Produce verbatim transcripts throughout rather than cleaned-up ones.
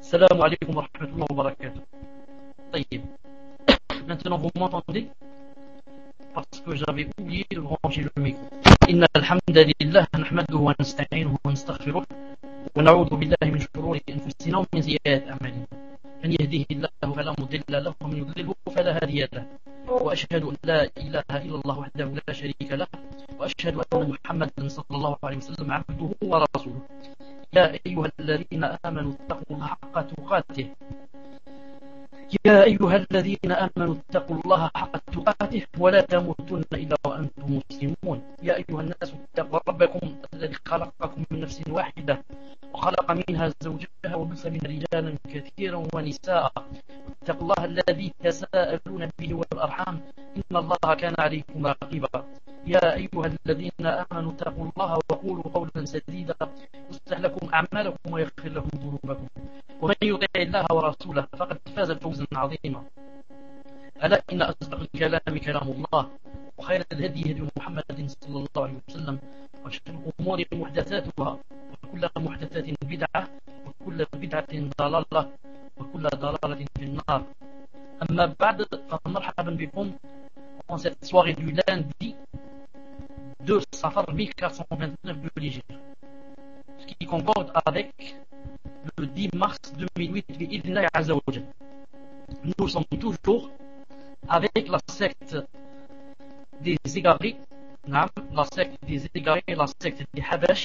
Salam alaikum wa rahmatullahi wa barakatuh. طيب. Maintenant vous m'entendez? Parce que j'avais oublié de brancher le micro. إن الحمد لله نحمده ونستعينه ونستغفره ونعوذ بالله من شرور أنفسنا ومن سيئات أعمالنا. من يهده الله فلا مضل له ومن يضلله فلا هادي له. وأشهد أن لا إله إلا الله وحده لا شريك له وأشهد أن محمدا صلى الله عليه وسلم عبده ورسوله. يا أيها الذين آمنوا اتقوا الله حق تقاته يا أيها الذين آمنوا اتقوا الله حق تقاته ولا تموتن إلا وأنتم مسلمون. يا أيها الناس اتقوا ربكم الذي خلقكم من نفس واحدة وخلق منها زوجها وبث منها رجالا كثيرا ونساء. اتقوا الله الذي تساءلون به والأرحام إن الله كان عليكم رقيبا. يا أيها الذين آمنوا اتقوا الله وقولوا قولا سديدا يصلح لكم أعمالكم ويغفر لكم ذنوبكم ومن يطع الله ورسوله فقد فاز فوزا عظيما. ألا إن أصدق الكلام كلام الله وخير الهدي هدي محمد صلى الله عليه وسلم وشر الأمور محدثاتها وكل محدثات بدعة وكل بدعة ضلالة وكل ضلالة في النار. أما بعد فمرحبا بكم en cette soirée du lundi deux Safar mille quatre cent vingt-neuf de l'Hégire, ce qui concorde avec le dix mars deux mille huit bi'idhnillahi azza wa jalla. Nous sommes toujours avec la secte des égarés, la secte des égarés, la secte des Habash.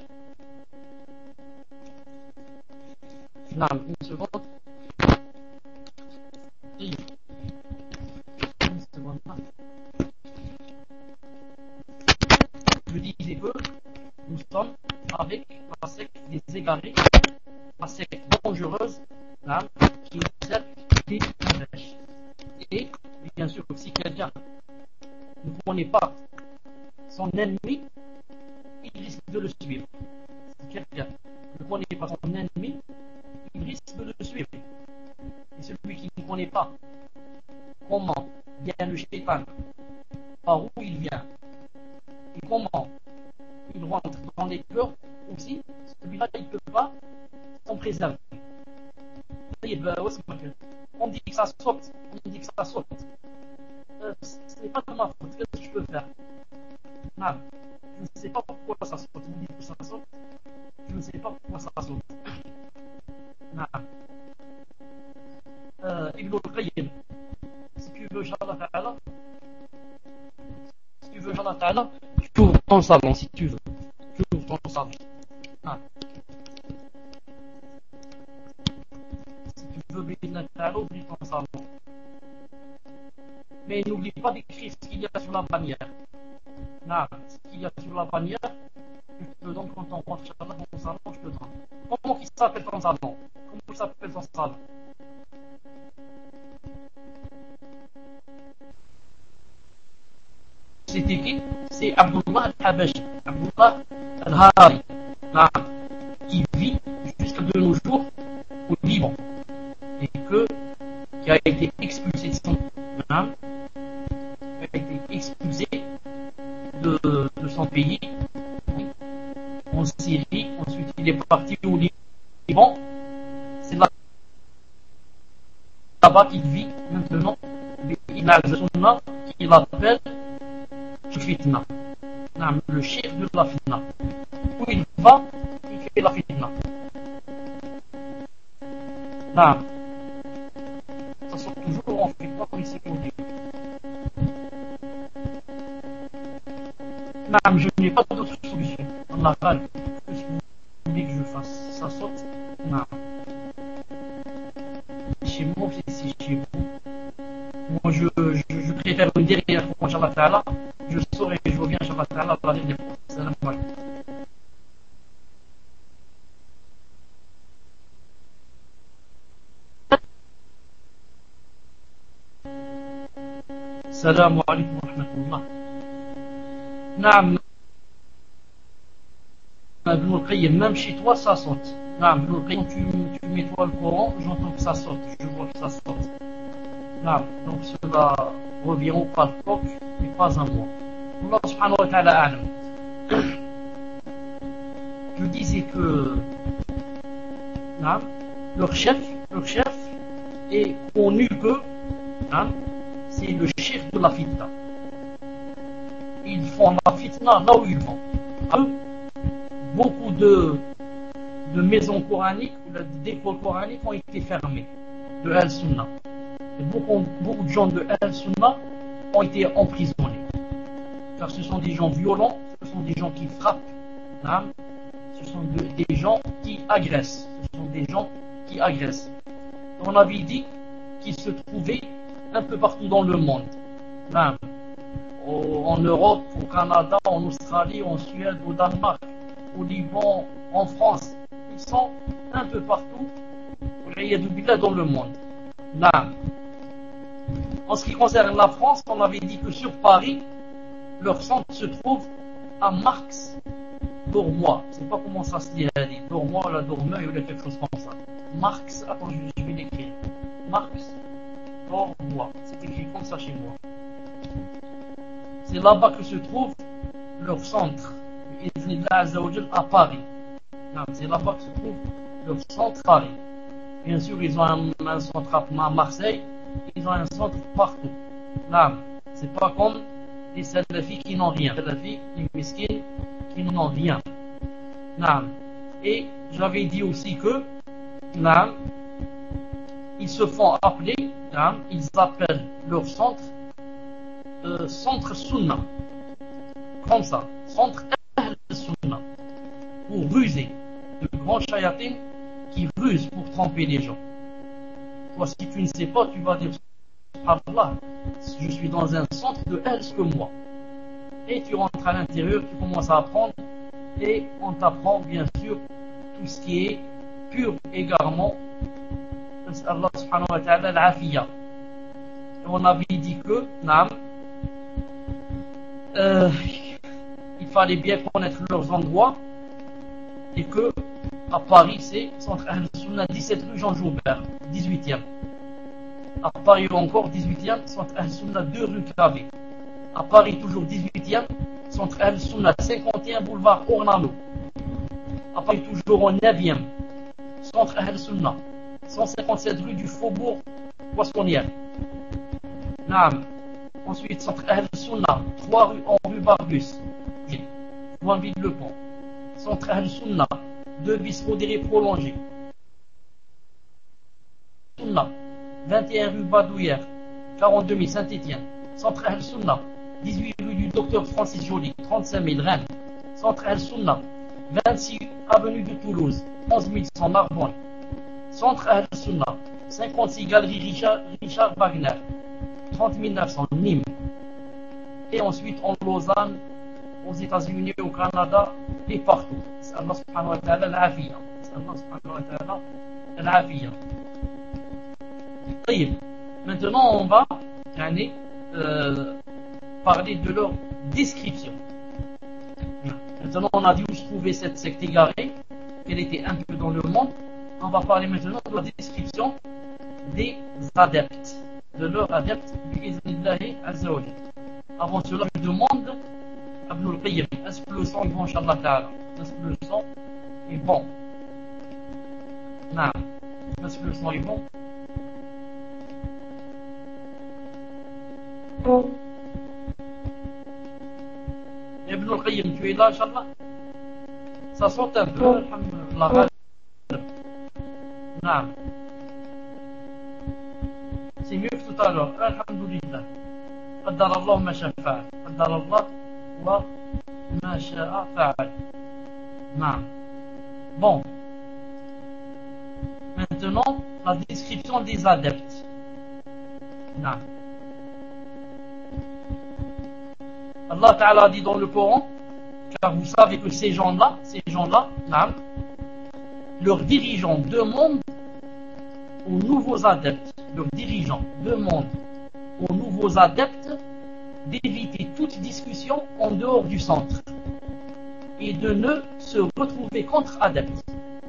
Non, une seconde. Une seconde. Je disais que nous sommes avec la secte des égarés, la secte dangereuse, qui est celle des Habash. Et bien sûr, si quelqu'un ne connaît pas son ennemi, il risque de le suivre. Si quelqu'un ne connaît pas son ennemi, il risque de le suivre. Et celui qui ne connaît pas comment vient le shaitan, par où il vient, et comment il rentre dans les cœurs aussi, celui-là, il ne peut pas s'en préserver. On dit que ça saute, on dit que ça saute. Euh, ce n'est pas de ma faute, qu'est-ce que je peux faire? Non, je ne sais pas pourquoi ça saute. Vous dites que ça saute, je ne sais pas pourquoi ça saute. Non. Euh, Ibn al-Qayyim, si tu veux, Inch'Allah Ta'ala, si tu veux, Inch'Allah Ta'ala, tu ouvres ton salon, si tu veux. Tu ouvres ton salon. Non. Oublie ton salon. Mais n'oublie pas d'écrire ce qu'il y a sur la bannière. Non, ce qu'il y a sur la bannière, je te donne quand on rentre dans ton salon, je te donne. Comment il s'appelle ton salon? Comment il s'appelle ton salon? C'était qui? C'est Abdullah al-Habashi, Abdullah al-Hari, qui vit jusqu'à de nos jours au Liban. Et que, qui a été expulsé de son, hein, a été expulsé de, de son pays en Syrie. Ensuite, il est parti au Liban. C'est là-bas qu'il vit maintenant. Il a le sunna qu'il appelle le fitna, le chef de la fitna. Où il va, il fait la fitna. Non. Ça sort toujours, on ne fait pas comme il s'est conduit. Non, je n'ai pas d'autre solution. Allah va, qu'est-ce que vous voulez que je fasse? Ça saute? Non. Chez moi, c'est chez vous. Moi, je, je, je préfère une dernière fois, Inch'Allah Ta'ala. Je sors et je reviens, Inch'Allah Ta'ala, pour la dernière fois. Salam alaikum. السلام عليكم ورحمة الله. نعم ابن القيم, même chez toi ça saute. نعم ابن القيم, tu, tu mets toi le Coran, j'entends que ça saute, je vois que ça saute. نعم, donc cela revient au pas de coq et pas un mot. Allah subhanahu wa ta'ala a'lam. Je disais que نعم leur chef, leur chef est connu que hein, c'est le chef de la fitna. Ils font la fitna là où ils vont. Eux, beaucoup de, de maisons coraniques, d'écoles coraniques ont été fermées de Al-Sunnah. Et beaucoup, beaucoup de gens de Al-Sunnah ont été emprisonnés. Car ce sont des gens violents, ce sont des gens qui frappent, hein, ce sont de, des gens qui agressent. Ce sont des gens qui agressent. On avait dit qu'ils se trouvaient un peu partout dans le monde. Hein, en Europe, au Canada, en Australie, en Suède, au Danemark, au Liban, en France. Ils sont un peu partout dans le monde. Là. En ce qui concerne la France, on avait dit que sur Paris, leur centre se trouve à Marx Dormois. Je ne sais pas comment ça se dit, Dormois, la Dormeuil ou quelque chose comme ça. Marx, attends, je, je vais l'écrire. Marx Dormois. C'est écrit comme ça chez moi. C'est là-bas que se trouve leur centre, à Paris. C'est là-bas que se trouve leur centre à Paris. Bien sûr, ils ont un, un centre à Marseille, ils ont un centre partout. Là, c'est pas comme les salafis qui n'ont rien. Les salafis, les miskines qui n'ont rien. Là. Et j'avais dit aussi que là, ils se font appeler, là, ils appellent leur centre euh, centre Sunna. Comme ça, centre Ahl Sunna. Pour ruser. De grands chayatines qui rusent pour tromper les gens. Toi, si tu ne sais pas, tu vas dire Allah, je suis dans un centre de Ahl que moi. Et tu rentres à l'intérieur, tu commences à apprendre, et on t'apprend bien sûr tout ce qui est pur égarement. Allah subhanahu wa ta'ala al-afiya. Et on avait dit que, naam, euh, il fallait bien connaître leurs endroits, et que à Paris, c'est centre Ahl Sunna, dix-sept rue Jean Joubert, dix-huitième. À Paris encore, dix-huitième, centre Ahl Sunna, deux rue Clavé. À Paris, toujours dix-huitième, centre Ahl Sunna, cinquante et un boulevard Ornano. À Paris, toujours au neuvième, centre Ahl Sunna, cent cinquante-sept rue du Faubourg Poissonnière. Naam. Ensuite, centre Ahl Sunna, trois rues en rue Barbus, Joinville-le-Pont. Centre Ahl Sunna, deux bis modérés prolongés. Sunna, vingt et un rue Badouillère, quarante-deux mille Saint-Étienne. Centre Ahl Sunna, dix-huit rue du Docteur Francis Joly, trente-cinq mille Rennes. Centre Ahl Sunna, vingt-six avenue de Toulouse, onze mille cent Narbonne. Centre Ahl Sunna, cinquante-six galerie Richard, Richard Wagner, trente mille neuf cents Nîmes. Et ensuite en Lausanne, aux États-Unis, au Canada et partout. C'est Allah subhanahu wa ta'ala al-afiya. C'est Allah subhanahu wa ta'ala al-afiya. Maintenant, on va euh, parler de leur description. Maintenant, on a dit où se trouvait cette secte égarée, qu'elle était un peu dans le monde. On va parler maintenant de la description des adeptes, de leurs adeptes, bi'iznillahi azza wa jalla. Avant cela, je demande Ibn al-Qayyim, est-ce que le son est bon, Inch'Allah ta'ala? Est-ce que le son est bon? Non. Est-ce que le son est bon? Bon. Ibn al-Qayyim, tu es là, Inch'Allah? Ça saute un peu, alhamdulillah. Non. C'est mieux que tout à l'heure, alhamdulillah. قدر الله ما شاء فعل قدر الله وما شاء فعل. Non. Bon. Maintenant, la description des adeptes. Non. Allah Ta'ala dit dans le Coran, car vous savez que ces gens-là, ces gens-là, non, leurs dirigeants demandent aux nouveaux adeptes, leurs dirigeants demandent aux nouveaux adeptes d'éviter toute discussion en dehors du centre et de ne se retrouver contre adeptes.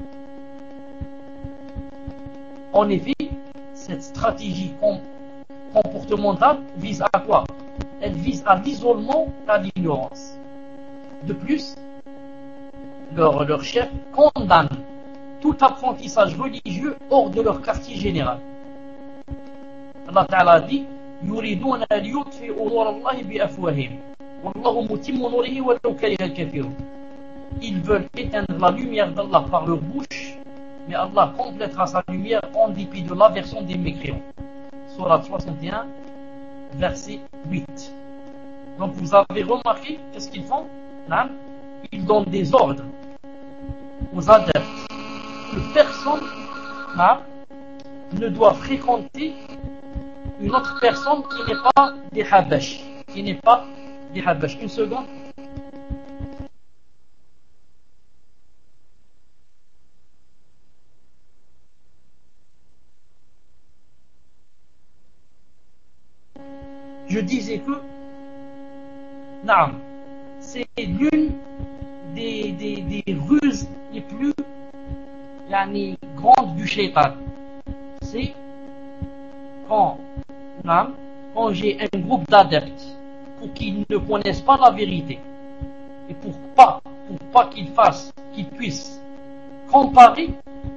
En effet, cette stratégie comportementale vise à quoi? Elle vise à l'isolement et à l'ignorance. De plus, leur, leur chef condamne tout apprentissage religieux hors de leur quartier général. Allah Ta'ala dit يريدون ليطفئوا نور الله بأفواههم والله متم نوره ولو كره الكافرون. Ils veulent éteindre la lumière d'Allah par leur bouche, mais Allah complétera sa lumière en dépit de l'aversion des mécréants. Sourate soixante et un, verset huit. Donc vous avez remarqué, qu'est-ce qu'ils font? Là, ils donnent des ordres aux adeptes que personne là, ne doit fréquenter une autre personne qui n'est pas des Habash, qui n'est pas des Habash. Une seconde. Je disais que Naam, c'est l'une des, des, des ruses les plus yani, grandes du shaitan. C'est quand, naam, quand j'ai un groupe d'adeptes pour qu'ils ne connaissent pas la vérité et pour pas, pour pas qu'ils fassent, qu'ils puissent comparer,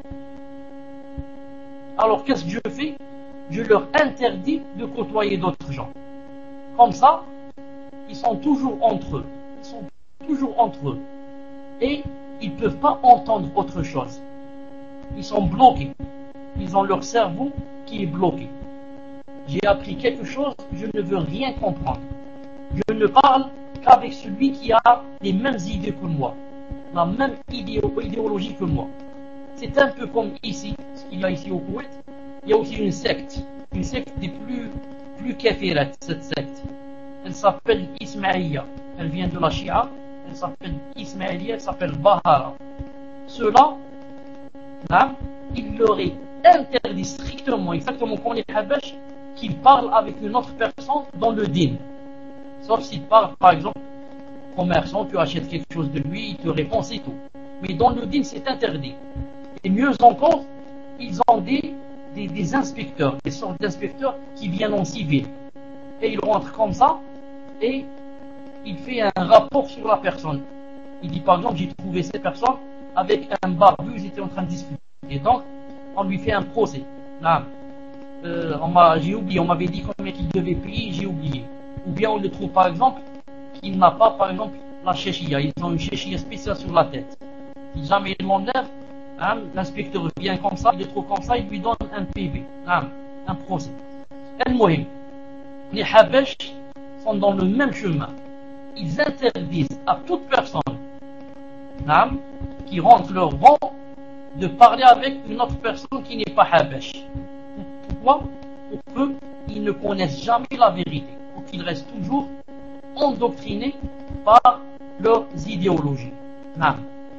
alors qu'est-ce que je fais? Je leur interdis de côtoyer d'autres gens. Comme ça, ils sont toujours entre eux. Ils sont toujours entre eux. Et ils ne peuvent pas entendre autre chose. Ils sont bloqués. Ils ont leur cerveau qui est bloqué. J'ai appris quelque chose, je ne veux rien comprendre. Je ne parle qu'avec celui qui a les mêmes idées que moi, la même idéo- idéologie que moi. C'est un peu comme ici, ce qu'il y a ici au Koweït. Il y a aussi une secte, une secte des plus, plus kafirat, cette secte. Elle s'appelle Ismaïlia. Elle vient de la Shia. Elle s'appelle Ismaïlia. Elle s'appelle Bahara. Ceux-là, là, il leur est interdit strictement, exactement comme les Habash, qu'ils parlent avec une autre personne dans le din. Sauf s'ils parlent, par exemple, commerçant, tu achètes quelque chose de lui, il te répond, c'est tout. Mais dans le din, c'est interdit. Et mieux encore, ils ont des, des, des inspecteurs, des sortes d'inspecteurs qui viennent en civil. Et il rentre comme ça, et il fait un rapport sur la personne. Il dit par exemple, j'ai trouvé cette personne avec un barbu, ils étaient en train de discuter. Et donc, on lui fait un procès. Là, euh, on m'a, j'ai oublié, on m'avait dit combien il devait payer, j'ai oublié. Ou bien on le trouve par exemple, qu'il n'a pas par exemple la chéchia. Ils ont une chéchia spéciale sur la tête. Si jamais il l'enlève, hein, l'inspecteur vient comme ça, il le trouve comme ça, il lui donne un P V, hein, un procès. El-Mohim, les Habash sont dans le même chemin. Ils interdisent à toute personne hein, qui rentre leur rang de parler avec une autre personne qui n'est pas Habash. Pourquoi? Pour qu'ils ne connaissent jamais la vérité, pour qu'ils restent toujours endoctrinés par leurs idéologies. Hein.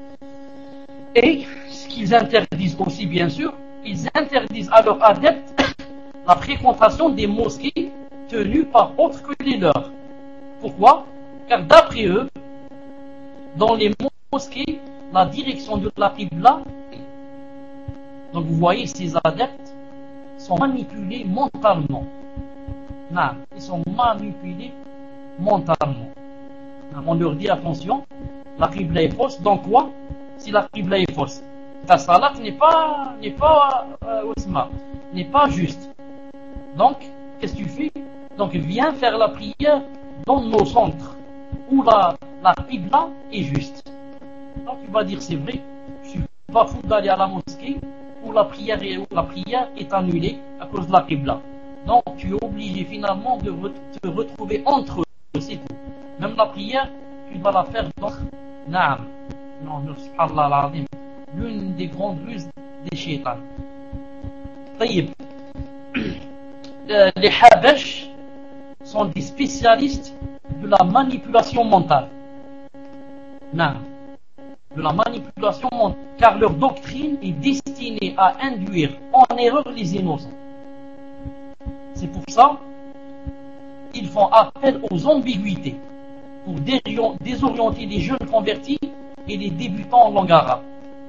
Et ce qu'ils interdisent aussi, bien sûr, ils interdisent à leurs adeptes la fréquentation des mosquées tenues par autres que les leurs. Pourquoi? Car d'après eux, dans les mosquées, la direction de la Qibla, donc vous voyez, ces adeptes sont manipulés mentalement. Non, ils sont manipulés mentalement. On leur dit attention, la Qibla est fausse. Donc quoi? Si la Qibla est fausse, ta salat n'est pas, n'est pas, euh, n'est pas juste. Donc, qu'est-ce que tu fais? Donc, viens faire la prière dans nos centres où la, la Qibla est juste. Donc, tu vas dire, c'est vrai, je suis pas fou d'aller à la mosquée où la prière est, où la prière est annulée à cause de la Qibla. Donc, tu es obligé finalement de re- te retrouver entre eux, c'est tout. Même la prière, tu vas la faire dans Naam. Non, subhanallah al-azim, l'une des grandes ruses des shaitans. Taïb. Euh, les Habash sont des spécialistes de la manipulation mentale. Non. De la manipulation mentale. Car leur doctrine est destinée à induire en erreur les innocents. C'est pour ça qu'ils font appel aux ambiguïtés pour désorienter les jeunes convertis et les débutants en langue arabe.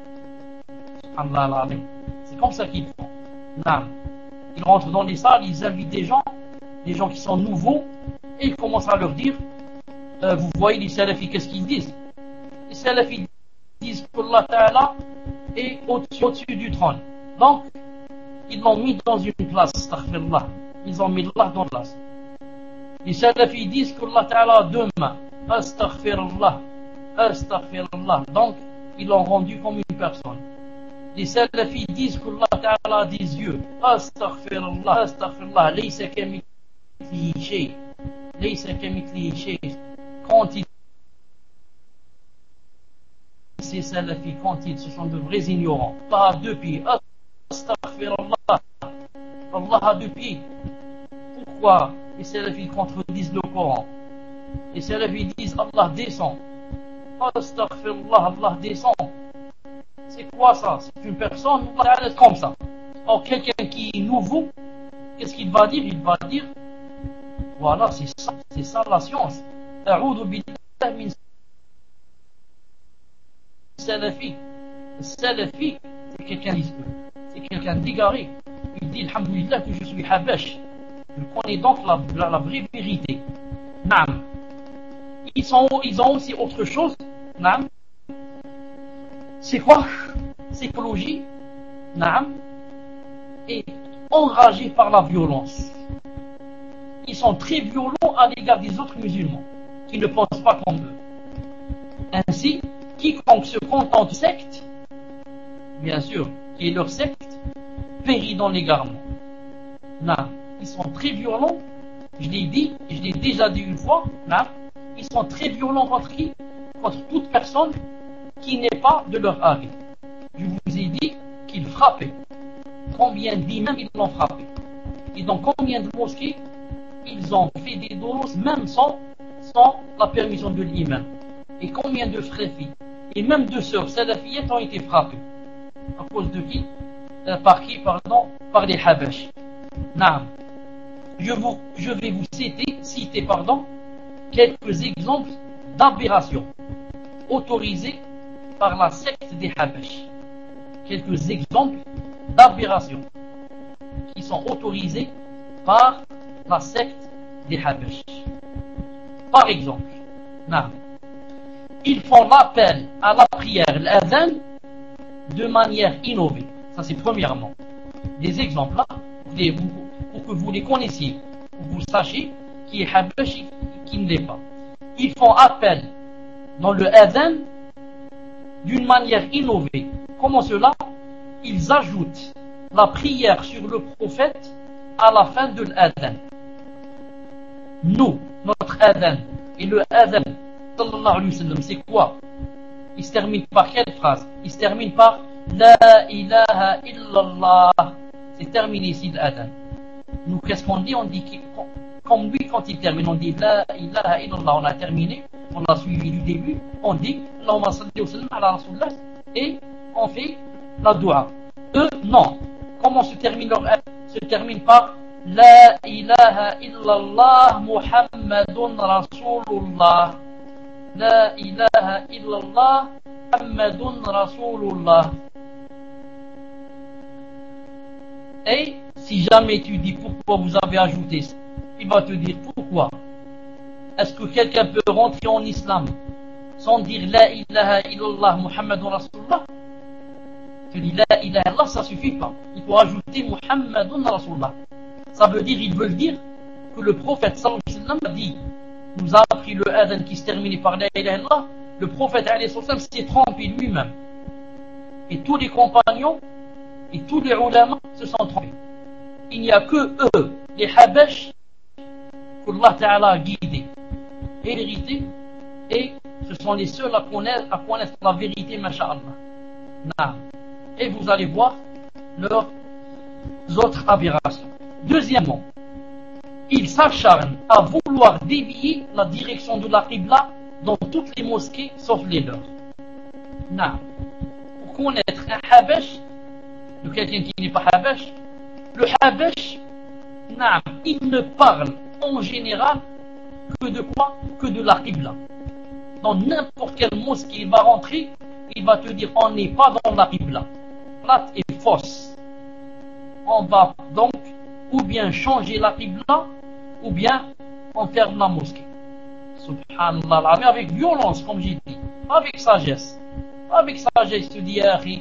C'est comme ça qu'ils font. Non. Ils rentrent dans les salles, ils invitent des gens, des gens qui sont nouveaux, et ils commencent à leur dire, euh, vous voyez les salafis, qu'est-ce qu'ils disent? Les salafis disent qu'Allah Ta'ala est au-dessus, au-dessus du trône. Donc, ils l'ont mis dans une place, astaghfirullah. Ils ont mis Allah dans la place. Les salafis disent qu'Allah Ta'ala a deux mains. Astaghfirullah. Astaghfirullah. Donc, ils l'ont rendu comme une personne. Les salafis disent qu'Allah Ta'ala a des yeux. Astaghfirullah. Astaghfirullah. Laysa kamithlihi shay. Laysa kamithlihi shay. Quand ils ces salafis, quand ils, ce sont de vrais ignorants. Allah a deux pieds. Astaghfirullah. Allah a deux pieds. Pourquoi les salafis contredisent le Coran? Les salafis disent Allah descend. Astaghfirullah, Allah descend. C'est quoi ça? C'est une personne comme ça. Or, quelqu'un qui est nouveau, qu'est-ce qu'il va dire? Il va dire voilà, c'est ça, c'est ça la science. A'udhu billah min salafi. Salafi, c'est quelqu'un c'est quelqu'un d'égaré. Il dit alhamdulillah que je suis habash. Je connais donc la, la, la vraie vérité. Naam. Ils, sont, ils ont aussi autre chose. Naam. C'est quoi? Psychologie. Naam. Et enragés par la violence. Ils sont très violents à l'égard des autres musulmans qui ne pensent pas comme eux. Ainsi, quiconque se contente de secte, bien sûr, qui est leur secte, périt dans l'égarement. Naam. Ils sont très violents, je l'ai dit, je l'ai déjà dit une fois, là, ils sont très violents contre qui? Contre toute personne qui n'est pas de leur avis. Je vous ai dit qu'ils frappaient. Combien d'imams ils l'ont frappé? Et dans combien de mosquées ils ont fait des doros même sans, sans la permission de l'imam? Et combien de frères filles et même de sœurs salafiettes ont été frappées? À cause de qui? euh, Par qui, pardon? Par les Habash. Naam. Je, vous, je vais vous citer, citer pardon, quelques exemples d'aberrations autorisées par la secte des Habash. Quelques exemples d'aberrations qui sont autorisées par la secte des Habash. Par exemple, non, ils font l'appel à la prière, l'adhan, de manière innovée. Ça c'est premièrement. Des exemples là, des, pour que vous les connaissiez, pour que vous sachiez qui est Habash et qui ne l'est pas. Ils font appel dans le adhan d'une manière innovée. Comment cela? Ils ajoutent la prière sur le prophète à la fin de l'adhan. Nous, notre adhan et le adhan sallallahu alayhi wa sallam, c'est quoi? Il se termine par quelle phrase? Il se termine par La ilaha illallah. C'est terminé ici l'adhan. Nous, qu'est-ce qu'on dit? On dit comme lui, quand il termine, on dit La ilaha illallah. On a terminé, on a suivi du début. On dit Allahumma salli wa sallam ala rasulullah et on fait la dua. Eux, non. Comment se termine leur adhan? Se termine par La ilaha illallah Muhammadun Rasulullah. La ilaha illallah Muhammadun Rasulullah. Et si jamais tu dis pourquoi vous avez ajouté ça, il va te dire pourquoi. Est-ce que quelqu'un peut rentrer en islam sans dire La ilaha illallah Muhammadun Rasulullah? Tu dis La ilaha illallah, ça suffit pas. Il faut ajouter Muhammadun Rasulullah. Ça veut dire, ils veulent dire que le prophète sallallahu alayhi wa sallam a dit, nous a appris le adhan qui se terminait par La ilaha illallah. Le prophète alayhi wa sallam s'est trompé lui-même. Et tous les compagnons et tous les ulama se sont trompés. Il n'y a que eux, les Habash, qu'Allah Ta'ala a guidés. Et la vérité, et ce sont les seuls à connaître, à connaître la vérité, masha'Allah. Et vous allez voir leurs autres aberrations. Deuxièmement, ils s'acharnent à vouloir dévier la direction de la Qibla dans toutes les mosquées sauf les leurs. Non. Pour connaître un Habash, de quelqu'un qui n'est pas Habash, le Habash, non, il ne parle en général que de quoi? Que de la Qibla. Dans n'importe quelle mosquée il va rentrer, il va te dire on n'est pas dans la Qibla. Plate et fausse. On va donc ou bien changer la Qibla, ou bien on ferme la mosquée. Subhanallah, mais avec violence, comme j'ai dit, avec sagesse. Avec sagesse, tu dis, Ari,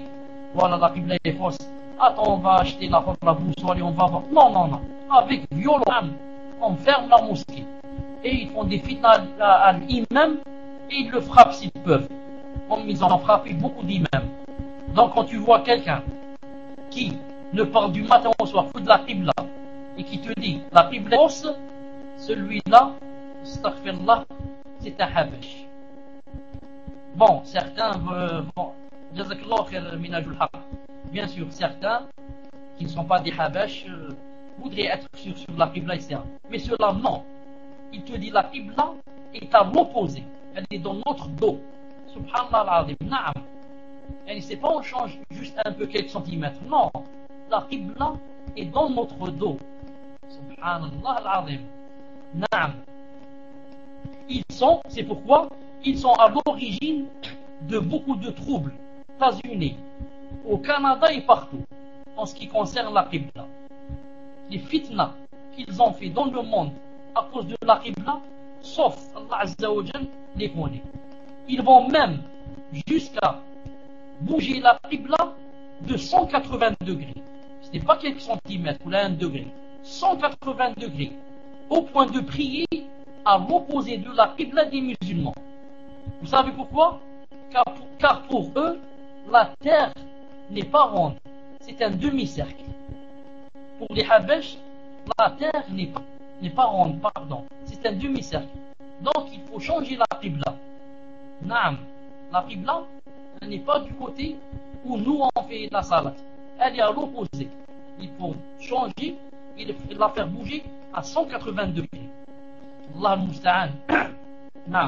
voilà, la Qibla est fausse. Attends, on va acheter la, la boussole et on va voir. Non, non, non. Avec violence, on ferme la mosquée. Et ils font des fitnas à, à l'imam et ils le frappent s'ils peuvent. Comme ils en ont frappé beaucoup d'imams. Donc quand tu vois quelqu'un qui ne parle du matin au soir que de la Qibla et qui te dit la Qibla est fausse, celui-là, astaghfirullah, c'est un habash. Bon, certains euh, bon, jazakallah khair minajul haq. Bien sûr, certains qui ne sont pas des habash euh, voudraient être sur, sur la Qibla, et cetera. Mais ceux-là, non. Il te dit la Qibla est à l'opposé. Elle est dans notre dos. Subhanallah al-azim. Naam. Et c'est pas on change juste un peu quelques centimètres. Non. La Qibla est dans notre dos. Subhanallah al-azim. Naam. Ils sont, c'est pourquoi ils sont à l'origine de beaucoup de troubles, aux États-Unis, au Canada et partout, en ce qui concerne la Qibla. Les fitnas qu'ils ont fait dans le monde à cause de la Qibla, sauf Allah Azza wa Jal les connaît. Ils vont même jusqu'à bouger la Qibla de cent quatre-vingts degrés. Ce n'est pas quelques centimètres ou là un degré. cent quatre-vingts degrés. Au point de prier à l'opposé de la Qibla des musulmans. Vous savez pourquoi? Car pour, car pour eux, la terre n'est pas ronde. C'est un demi-cercle. Pour les Habash, la terre n'est pas, n'est pas ronde, pardon. C'est un demi-cercle. Donc il faut changer la Qibla. Naam. La Qibla, elle n'est pas du côté où nous on fait la salat. Elle est à l'opposé. Il faut changer et la faire bouger à cent quatre-vingts degrés. Allah al-Musta'an. Naam.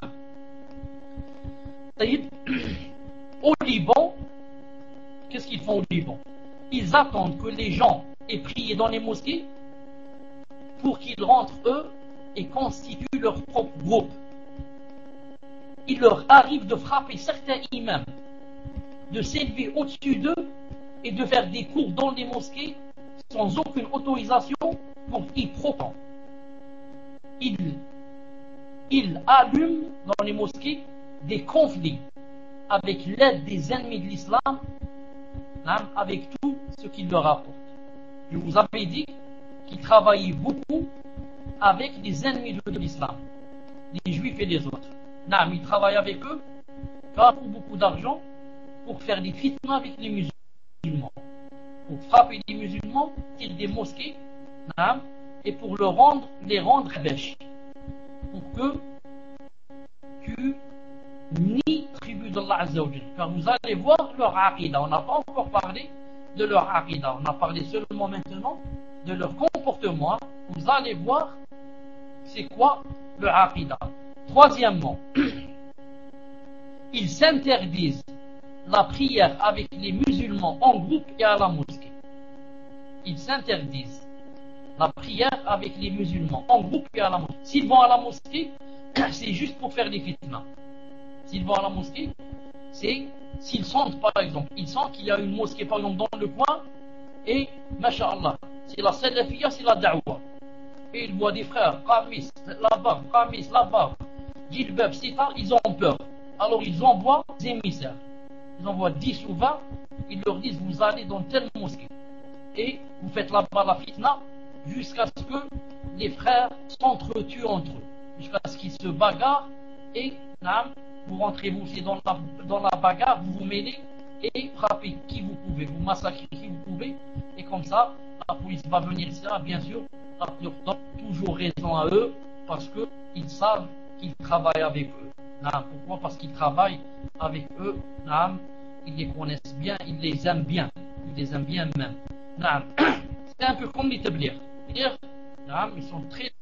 Au Liban, qu'est-ce qu'ils font au Liban? Ils attendent que les gens aient prié dans les mosquées pour qu'ils rentrent eux et constituent leur propre groupe. Il leur arrive de frapper certains imams, de s'élever au-dessus d'eux et de faire des cours dans les mosquées sans aucune autorisation pour y propagent. Ils, ils allument dans les mosquées des conflits avec l'aide des ennemis de l'islam, avec tout ce qu'ils leur apportent. Je vous avais dit qu'ils travaillaient beaucoup avec les ennemis de l'islam, les juifs et les autres. Ils travaillent avec eux car pour beaucoup d'argent pour faire des fitnas avec les musulmans, pour frapper les musulmans, tirer des mosquées, et pour le rendre, les rendre bêches, pour que tu ni tribu d'Allah Azza wa Jal. Car vous allez voir leur aqidah. On n'a pas encore parlé de leur aqidah. On a parlé seulement maintenant de leur comportement. Vous allez voir c'est quoi leur aqidah. Troisièmement, ils s'interdisent la prière avec les musulmans en groupe et à la mosquée. Ils s'interdisent la prière avec les musulmans en groupe et à la mosquée. S'ils vont à la mosquée, c'est juste pour faire des fitnas. S'ils vont à la mosquée, c'est s'ils sentent par exemple, ils sentent qu'il y a une mosquée par exemple dans le coin et, masha'Allah, c'est la salafiyya, c'est la da'wa. Et ils voient des frères, qamis, la barbe, qamis, la barbe, jilbab, c'est ça, ils ont peur. Alors ils envoient des émissaires. Ils envoient dix ou vingt, ils leur disent vous allez dans telle mosquée. Et vous faites là-bas la fitna jusqu'à ce que les frères s'entretuent entre eux. Jusqu'à ce qu'ils se bagarrent et, naam, vous rentrez vous aussi dans la, dans la bagarre, vous vous mêlez et frappez qui vous pouvez, vous massacrez qui vous pouvez, et comme ça, la police va venir ici, bien sûr, leur donne toujours raison à eux, parce qu'ils savent qu'ils travaillent avec eux. Non, pourquoi? Parce qu'ils travaillent avec eux, non, ils les connaissent bien, ils les aiment bien, ils les aiment bien même. Non, c'est un peu comme les tablighs. C'est-à-dire, non, ils sont très,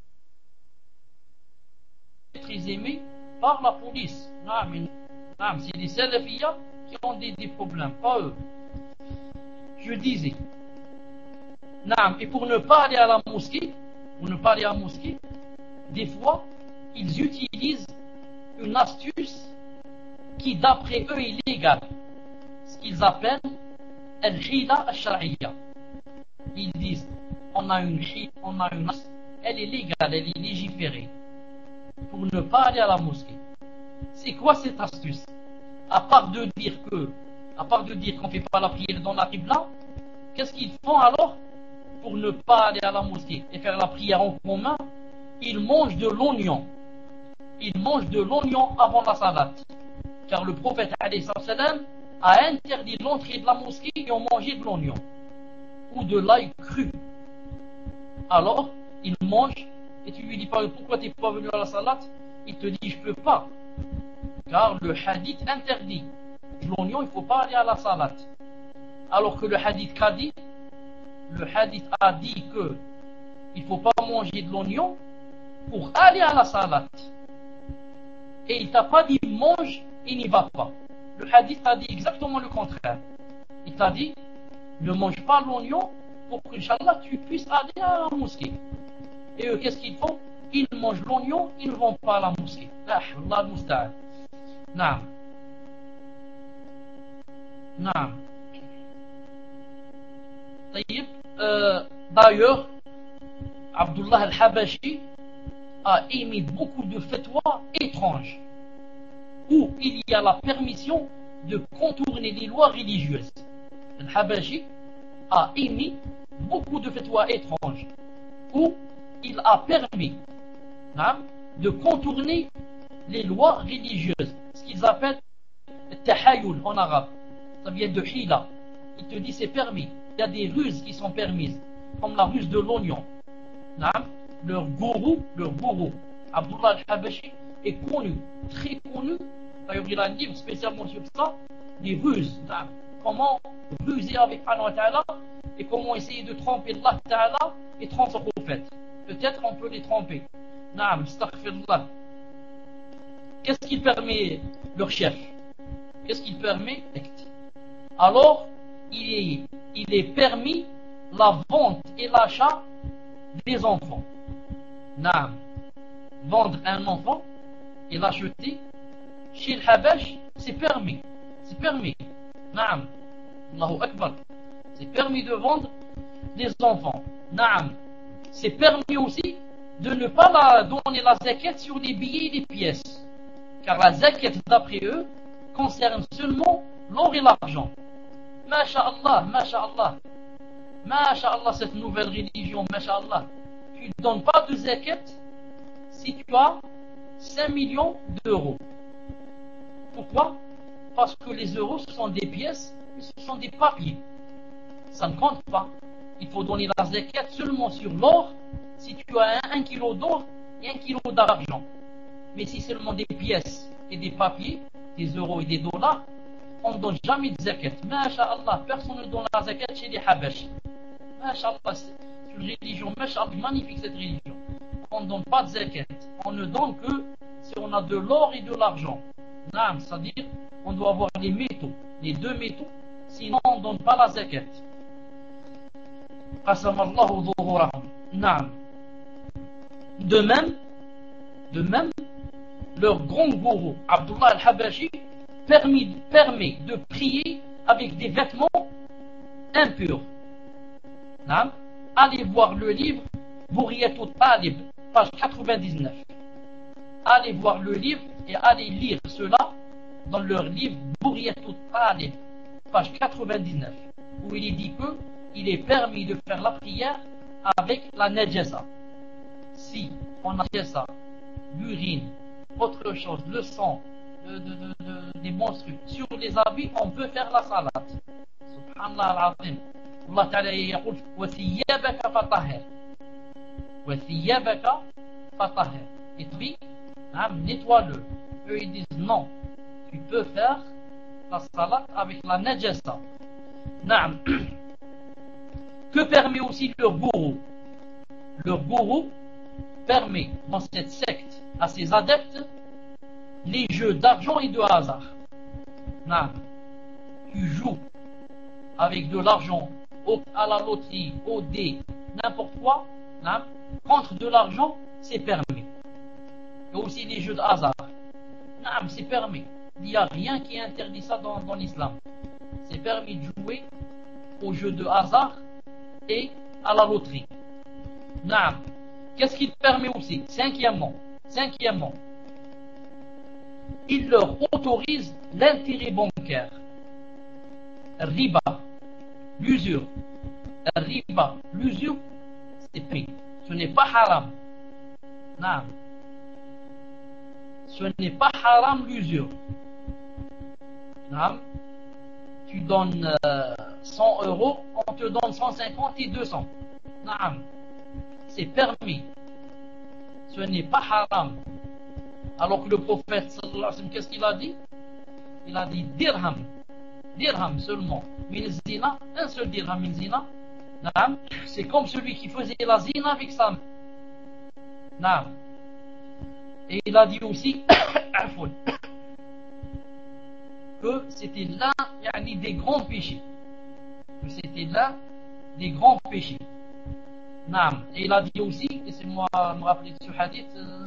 très aimés par la police. Non, mais non, c'est les salafiyya qui ont des, des problèmes, pas eux. Je disais, non, et pour ne pas aller à la mosquée, pour ne pas aller à la mosquée, des fois, ils utilisent une astuce qui, d'après eux, est légale. Ce qu'ils appellent al-hila al-shar'iyya. Ils disent, on a une on a une elle est légale, elle est légiférée pour ne pas aller à la mosquée. C'est quoi cette astuce? À part de dire que à part de dire qu'on ne fait pas la prière dans la Qibla, qu'est-ce qu'ils font alors pour ne pas aller à la mosquée et faire la prière en commun? Ils mangent de l'oignon. Ils mangent de l'oignon avant la salat. Car le prophète alayhi salam a interdit l'entrée de la mosquée et ont mangé de l'oignon ou de l'ail cru. Alors, il mange et tu lui dis pas pourquoi tu n'es pas venu à la salat. Il te dit je peux pas. Car le hadith interdit l'oignon, il ne faut pas aller à la salat. Alors que le hadith qu'a dit, le hadith a dit que il ne faut pas manger de l'oignon pour aller à la salat. Et il t'a pas dit mange et n'y va pas. Le hadith t'a dit exactement le contraire. Il t'a dit ne mange pas l'oignon pour que, Inch'Allah, tu puisses aller à la mosquée. Et eux, qu'est-ce qu'ils font? Ils mangent l'oignon, ils ne vont pas à la mosquée. Allah al-Musta'an. Naam. Naam. Euh, D'ailleurs, Abdullah al-Habashi a émis beaucoup de fatwas étranges où il y a la permission de contourner les lois religieuses. Al-Habashi a émis beaucoup de fatwas étranges où il a permis hein, de contourner les lois religieuses, ce qu'ils appellent le tahayul en arabe. Ça vient de hila. Il te dit c'est permis. Il y a des ruses qui sont permises, comme la ruse de l'oignon. Hein? Leur gourou, leur gourou, Abdullah al-Habashi, est connu, très connu. D'ailleurs, il a un livre spécialement sur ça, des ruses. Hein? Comment ruser avec Allah Ta'ala et comment essayer de tromper Allah Ta'ala et tromper son prophète. Peut-être on peut les tromper. Naam, astaghfirullah. Qu'est-ce qu'il permet leur chef? Qu'est-ce qu'il permet? Alors, il est, il est permis la vente et l'achat des enfants. Naam. Vendre un enfant et l'acheter chez le Habash, c'est permis. C'est permis. Naam. Allahu Akbar. C'est permis de vendre des enfants. Naam. C'est permis aussi de ne pas la donner la zakat sur les billets et les pièces. Car la zakat, d'après eux, concerne seulement l'or et l'argent. Masha'Allah, Masha'Allah. Masha'Allah, cette nouvelle religion, Masha'Allah. Tu ne donnes pas de zakat si tu as cinq millions d'euros. Pourquoi? Parce que les euros, ce sont des pièces, ce sont des papiers. Ça ne compte pas. Il faut donner la zakat seulement sur l'or si tu as un, un kilo d'or et un kilo d'argent. Mais si seulement des pièces et des papiers, des euros et des dollars, on ne donne jamais de zakat. Masha'Allah, personne ne donne la zakat chez les Habash. Masha'Allah, c'est une religion, Masha'Allah, magnifique cette religion. On ne donne pas de zakat. On ne donne que si on a de l'or et de l'argent. Naam, c'est-à-dire, on doit avoir les métaux, les deux métaux, sinon on ne donne pas la zakat. Qasamallahu dhuhurahum. Naam. De même, de même, leur grand gourou, Abdullah al-Habashi, permet, permet de prier avec des vêtements impurs. Naam. Allez voir le livre Bourriyatul Talib, page quatre-vingt-dix-neuf. Allez voir le livre et allez lire cela dans leur livre Bourriyatul Talib, page quatre-vingt-dix-neuf, où il est dit que il est permis de faire la prière avec la najasa. Si on a najasa, l'urine, autre chose, le sang, de, de, de, de, des monstrues sur les habits, on peut faire la salat. Subhanallah al-Azim. Allah Ta'ala يقول وثيابك فطهر وثيابك فطهر. Et puis, nettoie-le. Eux ils disent non, tu peux faire la salat avec la najasa. Naam. Que permet aussi leur gourou? Leur gourou permet dans cette secte à ses adeptes les jeux d'argent et de hasard. Naam. Tu joues avec de l'argent à la loterie, au dé, n'importe quoi, naam, contre de l'argent, c'est permis. Et aussi les jeux de hasard. Naam, c'est permis. Il n'y a rien qui interdit ça dans, dans l'islam. C'est permis de jouer aux jeux de hasard et à la loterie. Naam. Qu'est-ce qu'il permet aussi? Cinquièmement, cinquièmement, il leur autorise l'intérêt bancaire. riba, l'usure. Riba, l'usure, c'est pris. Ce n'est pas haram. Non. Ce n'est pas haram l'usure. Non. Tu donnes euh, cent euros, on te donne cent cinquante et deux cents. Non. C'est permis. Ce n'est pas haram. Alors que le prophète sallallahu alayhi wa sallam, qu'est-ce qu'il a dit? Il a dit dirham. Dirham seulement. Min zina, un seul dirham min zina. Naam. C'est comme celui qui faisait la zina avec sa mère. Naam. Et il a dit aussi que c'était l'un yani, des grands péchés. Que c'était l'un des grands péchés. Naam. Et il a dit aussi, laissez-moi me rappeler de ce hadith, euh,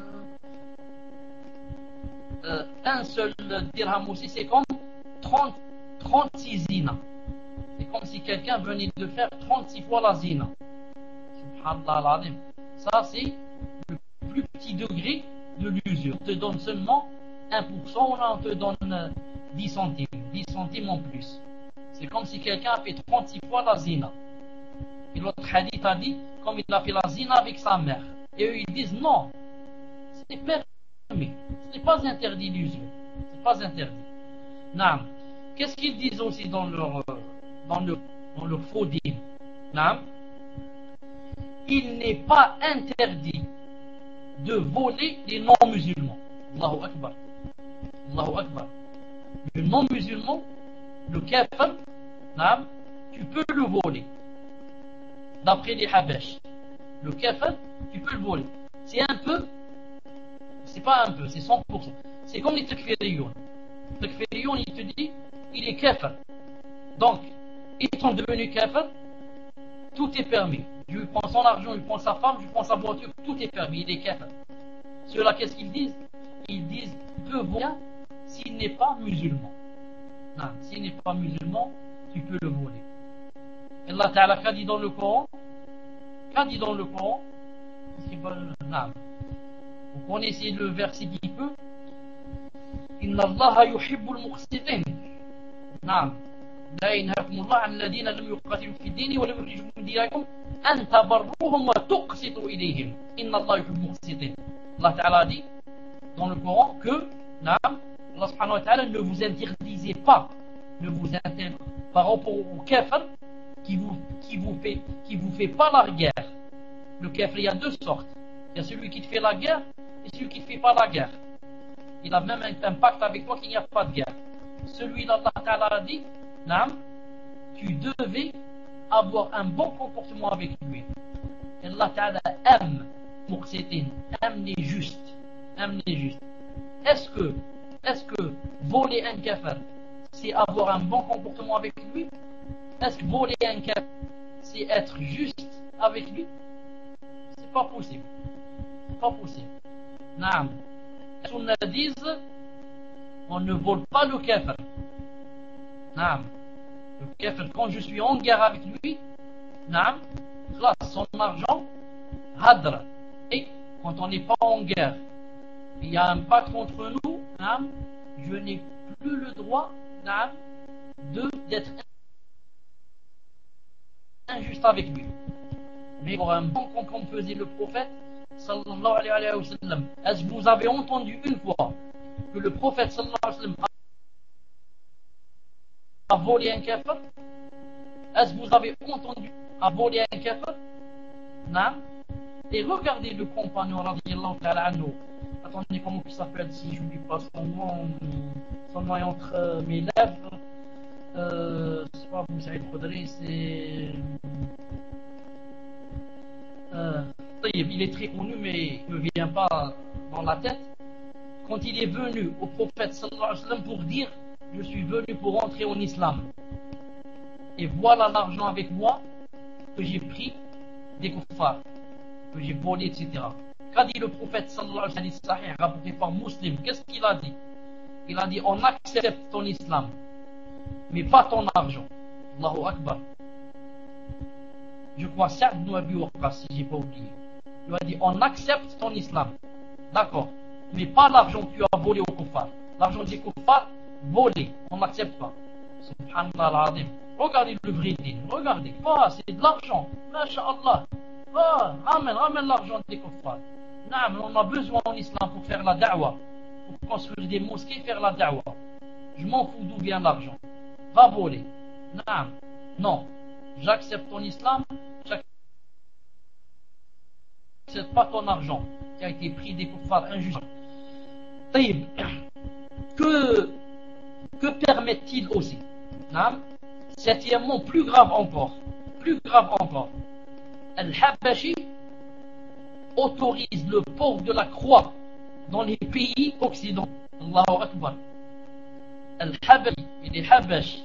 euh, un seul dirham aussi, c'est comme trente, trente-six zina. C'est comme si quelqu'un venait de faire trente-six fois la zina. Subhanallah al-azim. Ça, c'est le plus petit degré de l'usure. On te donne seulement un pour cent, on te donne dix centimes. dix centimes en plus. C'est comme si quelqu'un a fait trente-six fois la zina. Et l'autre hadith a dit, comme il a fait la zina avec sa mère. Et eux, ils disent non, c'est permis. Ce n'est pas interdit l'usure. Ce n'est pas interdit. Naam. Qu'est-ce qu'ils disent aussi dans leur, dans leur, dans leur faux dîme? Naam. Il n'est pas interdit de voler les non-musulmans. Allahu Akbar. Allahu Akbar. Le non-musulman, le kafir, naam, tu peux le voler. D'après les Habash. Le kafir, tu peux le voler. C'est un peu, c'est pas un peu, c'est cent pour cent. C'est comme les takfiriyoun. Les takfiriyoun, il te dit, il est kafir. Donc, ils sont devenus kafir, tout est permis. Je lui prends son argent, je lui prends sa femme, je lui prends sa voiture, tout est permis, il est kafir. Ceux-là, qu'est-ce qu'ils disent? Ils disent, peut voler s'il n'est pas musulman. Non, s'il n'est pas musulman, tu peux le voler. Allah Ta'ala qu'a dit dans le Coran? Qu'a dit dans le Coran? Non. Vous connaissez le verset qui peut? Inna Allah yuhibbul muqsitin. Non. لا ينهاكم الله عن الذين لم يقاتلوا في الدين ولم يخرجوا من دياركم أن تبروهم وتقسطوا إليهم إن الله يحب المقسطين. Allah Ta'ala dit dans le Coran que naam, Allah subhanahu wa ta'ala ne vous interdisez pas, ne vous interdisez par rapport au kafir qui vous, qui vous fait, qui vous fait pas la guerre. Le kafir, il y a deux sortes. Il y a celui qui te fait la guerre et celui qui ne fait pas la guerre. Il a même un pacte avec toi qu'il n'y a pas de guerre. Celui-là, Allah Ta'ala a dit, naam, tu devais avoir un bon comportement avec lui. Et Allah Ta'ala aime muqsitin, aime les justes, aime les justes. Est-ce que, est-ce que voler un kafir, c'est avoir un bon comportement avec lui? Est-ce que voler un kafir, c'est être juste avec lui? C'est pas possible. C'est pas possible. Naam. Les sunna disent, on ne vole pas le kafir. Naam. Le kafir, quand je suis en guerre avec lui, naam, là, son argent, hadra. Et quand on n'est pas en guerre, il y a un pacte entre nous, naam, je n'ai plus le droit, naam, de d'être injuste avec lui. Mais pour un bon compte comme faisait le prophète, sallallahu alayhi wa sallam, est-ce que vous avez entendu une fois que le prophète sallallahu alayhi wa sallam a volé un kafir? Est-ce que vous avez entendu a volé un kafir? Non. Et regardez le compagnon radiyallahu ta'ala anhu. Attendez, comment il s'appelle, si je n'oublie pas son nom, son nom est entre euh, mes lèvres. Euh, c'est pas Abu Saïd Khudri, c'est euh, il est très connu mais il ne me vient pas dans la tête. Quand il est venu au prophète sallallahu alayhi wa sallam pour dire je suis venu pour entrer en islam et voilà l'argent avec moi que j'ai pris des kuffars, que j'ai volé, et cetera. Qu'a dit le prophète sallallahu alayhi wa sallam, rapporté par Muslim? Qu'est-ce qu'il a dit? Il a dit on accepte ton islam mais pas ton argent. Allahu Akbar. Je crois Sa'd ibn Abi Waqqas, si j'ai pas oublié. Il a dit on accepte ton islam, d'accord, mais pas l'argent que tu as volé au kuffar. L'argent des kuffar volé, on n'accepte pas. Subhanallah al-azim. Regardez le vrai din. Regardez. Ah, c'est de l'argent. Masha'Allah. Ah, ramène, ramène l'argent des kuffars. Naam, on a besoin en islam pour faire la da'wa. Pour construire des mosquées, faire la da'wa. Je m'en fous d'où vient l'argent. Va voler. Naam. Non. J'accepte ton islam. J'accepte pas ton argent qui a été pris des kuffars injustement. Taïb. Que, que permet-il aussi? Naam. Septièmement, plus grave encore. Plus grave encore. Al-Habashi autorise le port de la croix dans les pays occidentaux. Allahu Akbar. Al-Habashi et les Habash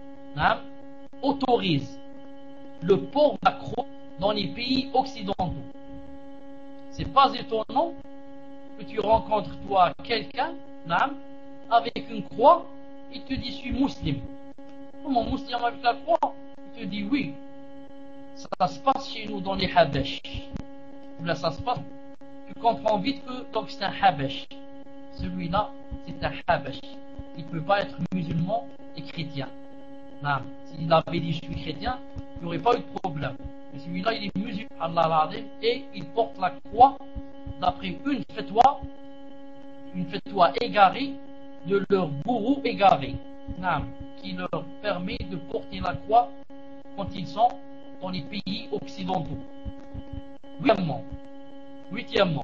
autorise le port de la croix dans les pays occidentaux. C'est pas étonnant que tu rencontres toi quelqu'un avec une croix, il te dit je suis musulman. Comment musulman avec la croix? Il te dit oui. Ça se passe chez nous dans les Habash. Là, ça se passe. Tu comprends vite que donc c'est un Habash. Celui-là, c'est un Habash. Il ne peut pas être musulman et chrétien. Non. S'il avait dit je suis chrétien, il n'y aurait pas eu de problème. Mais celui-là, il est musulman, Allah et il porte la croix d'après une fatwa, une fatwa égarée de leur gourou égaré, non, qui leur permet de porter la croix quand ils sont dans les pays occidentaux. Huitièmement, huitièmement,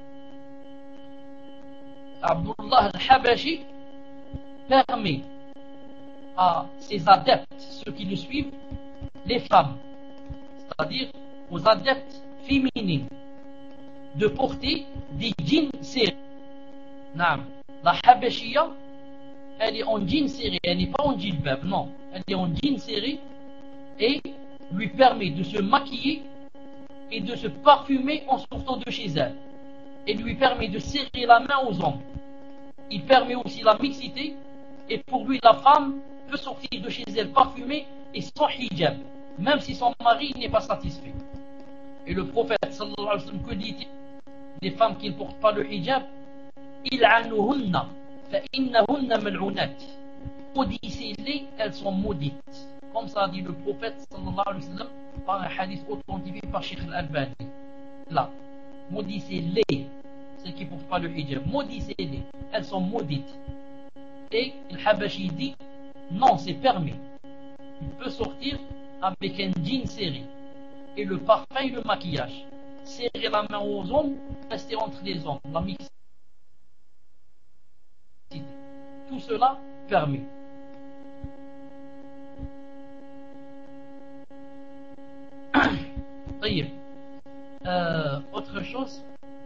Abdullah al-Habashi permet à ses adeptes, ceux qui le suivent, les femmes, c'est-à-dire aux adeptes féminines, de porter des jeans serrés. Non, la Habashia, elle est en jeans serré, elle n'est pas en djilbab, non, elle est en jeans serré et lui permet de se maquiller et de se parfumer en sortant de chez elle. Et lui permet de serrer la main aux hommes. Il permet aussi la mixité et pour lui la femme peut sortir de chez elle parfumée et sans hijab, même si son mari n'est pas satisfait. Et le prophète sallallahu alayhi wa sallam, que dit-il des femmes qui ne portent pas le hijab? Il'anuhunna fa innahunna mal'unat. Maudissez-les, elles sont maudites. Comme ça dit le prophète sallallahu alayhi wa sallam par un hadith authentifié par Sheikh al-Albani. Là, maudissez-les, celles qui ne portent pas le hijab, maudissez-les, elles sont maudites. Et le Habashi dit non, c'est permis. Il peut sortir avec un jean serré et le parfum et le maquillage. Serrer la main aux hommes, rester entre les hommes, la mixité. Tout cela permis. Euh, autre chose,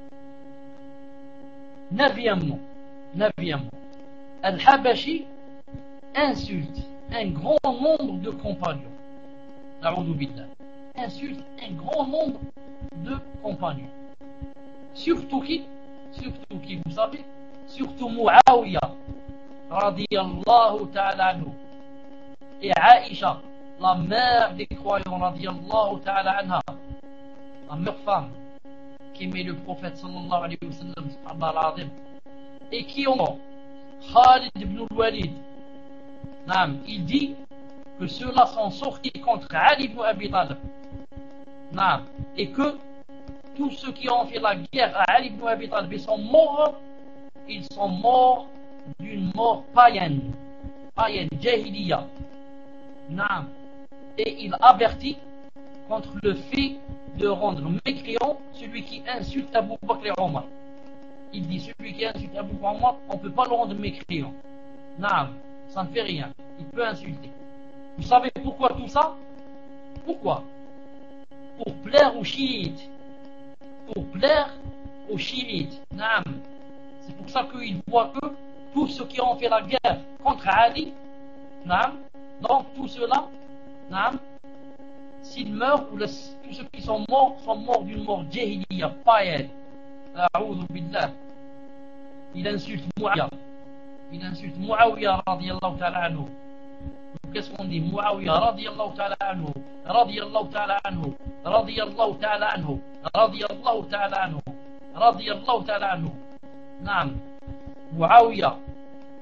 neuvièmement, neuvièmement, Al-Habashi insulte un grand nombre de compagnons. A'oudhu billah. Insulte un grand nombre de compagnons. Surtout qui? Surtout qui, vous savez? Surtout Muawiyah, radiyallahu ta'ala anhu, et Aïcha, la mère des croyants, radiyallahu ta'ala anha, la meilleure femme qui aimait le prophète sallallahu alayhi wa sallam, subhanallah al-azim, et qui ont Khalid ibn al-Walid. Naam, il dit que ceux-là sont sortis contre Ali ibn Abi Talib. Naam, et que tous ceux qui ont fait la guerre à Ali ibn Abi Talib, ils sont morts, ils sont morts d'une mort païenne, païenne, jahiliya. Naam, et il avertit contre le fait de rendre mécréant celui qui insulte Abu Bakr et Omar. Il dit celui qui insulte Abu Bakr et Omar, on ne peut pas le rendre mécréant. Naam, ça ne fait rien, il peut insulter. Vous savez pourquoi tout ça? Pourquoi? Pour plaire aux chiites. Pour plaire aux chiites. Naam. C'est pour ça qu'il voit que tous ceux qui ont fait la guerre contre Ali, naam, donc tous ceux-là, naam, s'ils meurent, ou les, tous ceux qui sont morts, sont morts d'une mort jahiliya, païenne. A'oudhu billah. Il insulte Muawiyah. Il insulte Muawiyah radiyallahu ta'ala anhu. Qu'est-ce qu'on dit? Muawiyah radiyallahu ta'ala anhu, radiyallahu ta'ala anhu, radiyallahu ta'ala anhu, radiyallahu ta'ala anhu, radiyallahu ta'ala anhu. Naam. Muawiyah,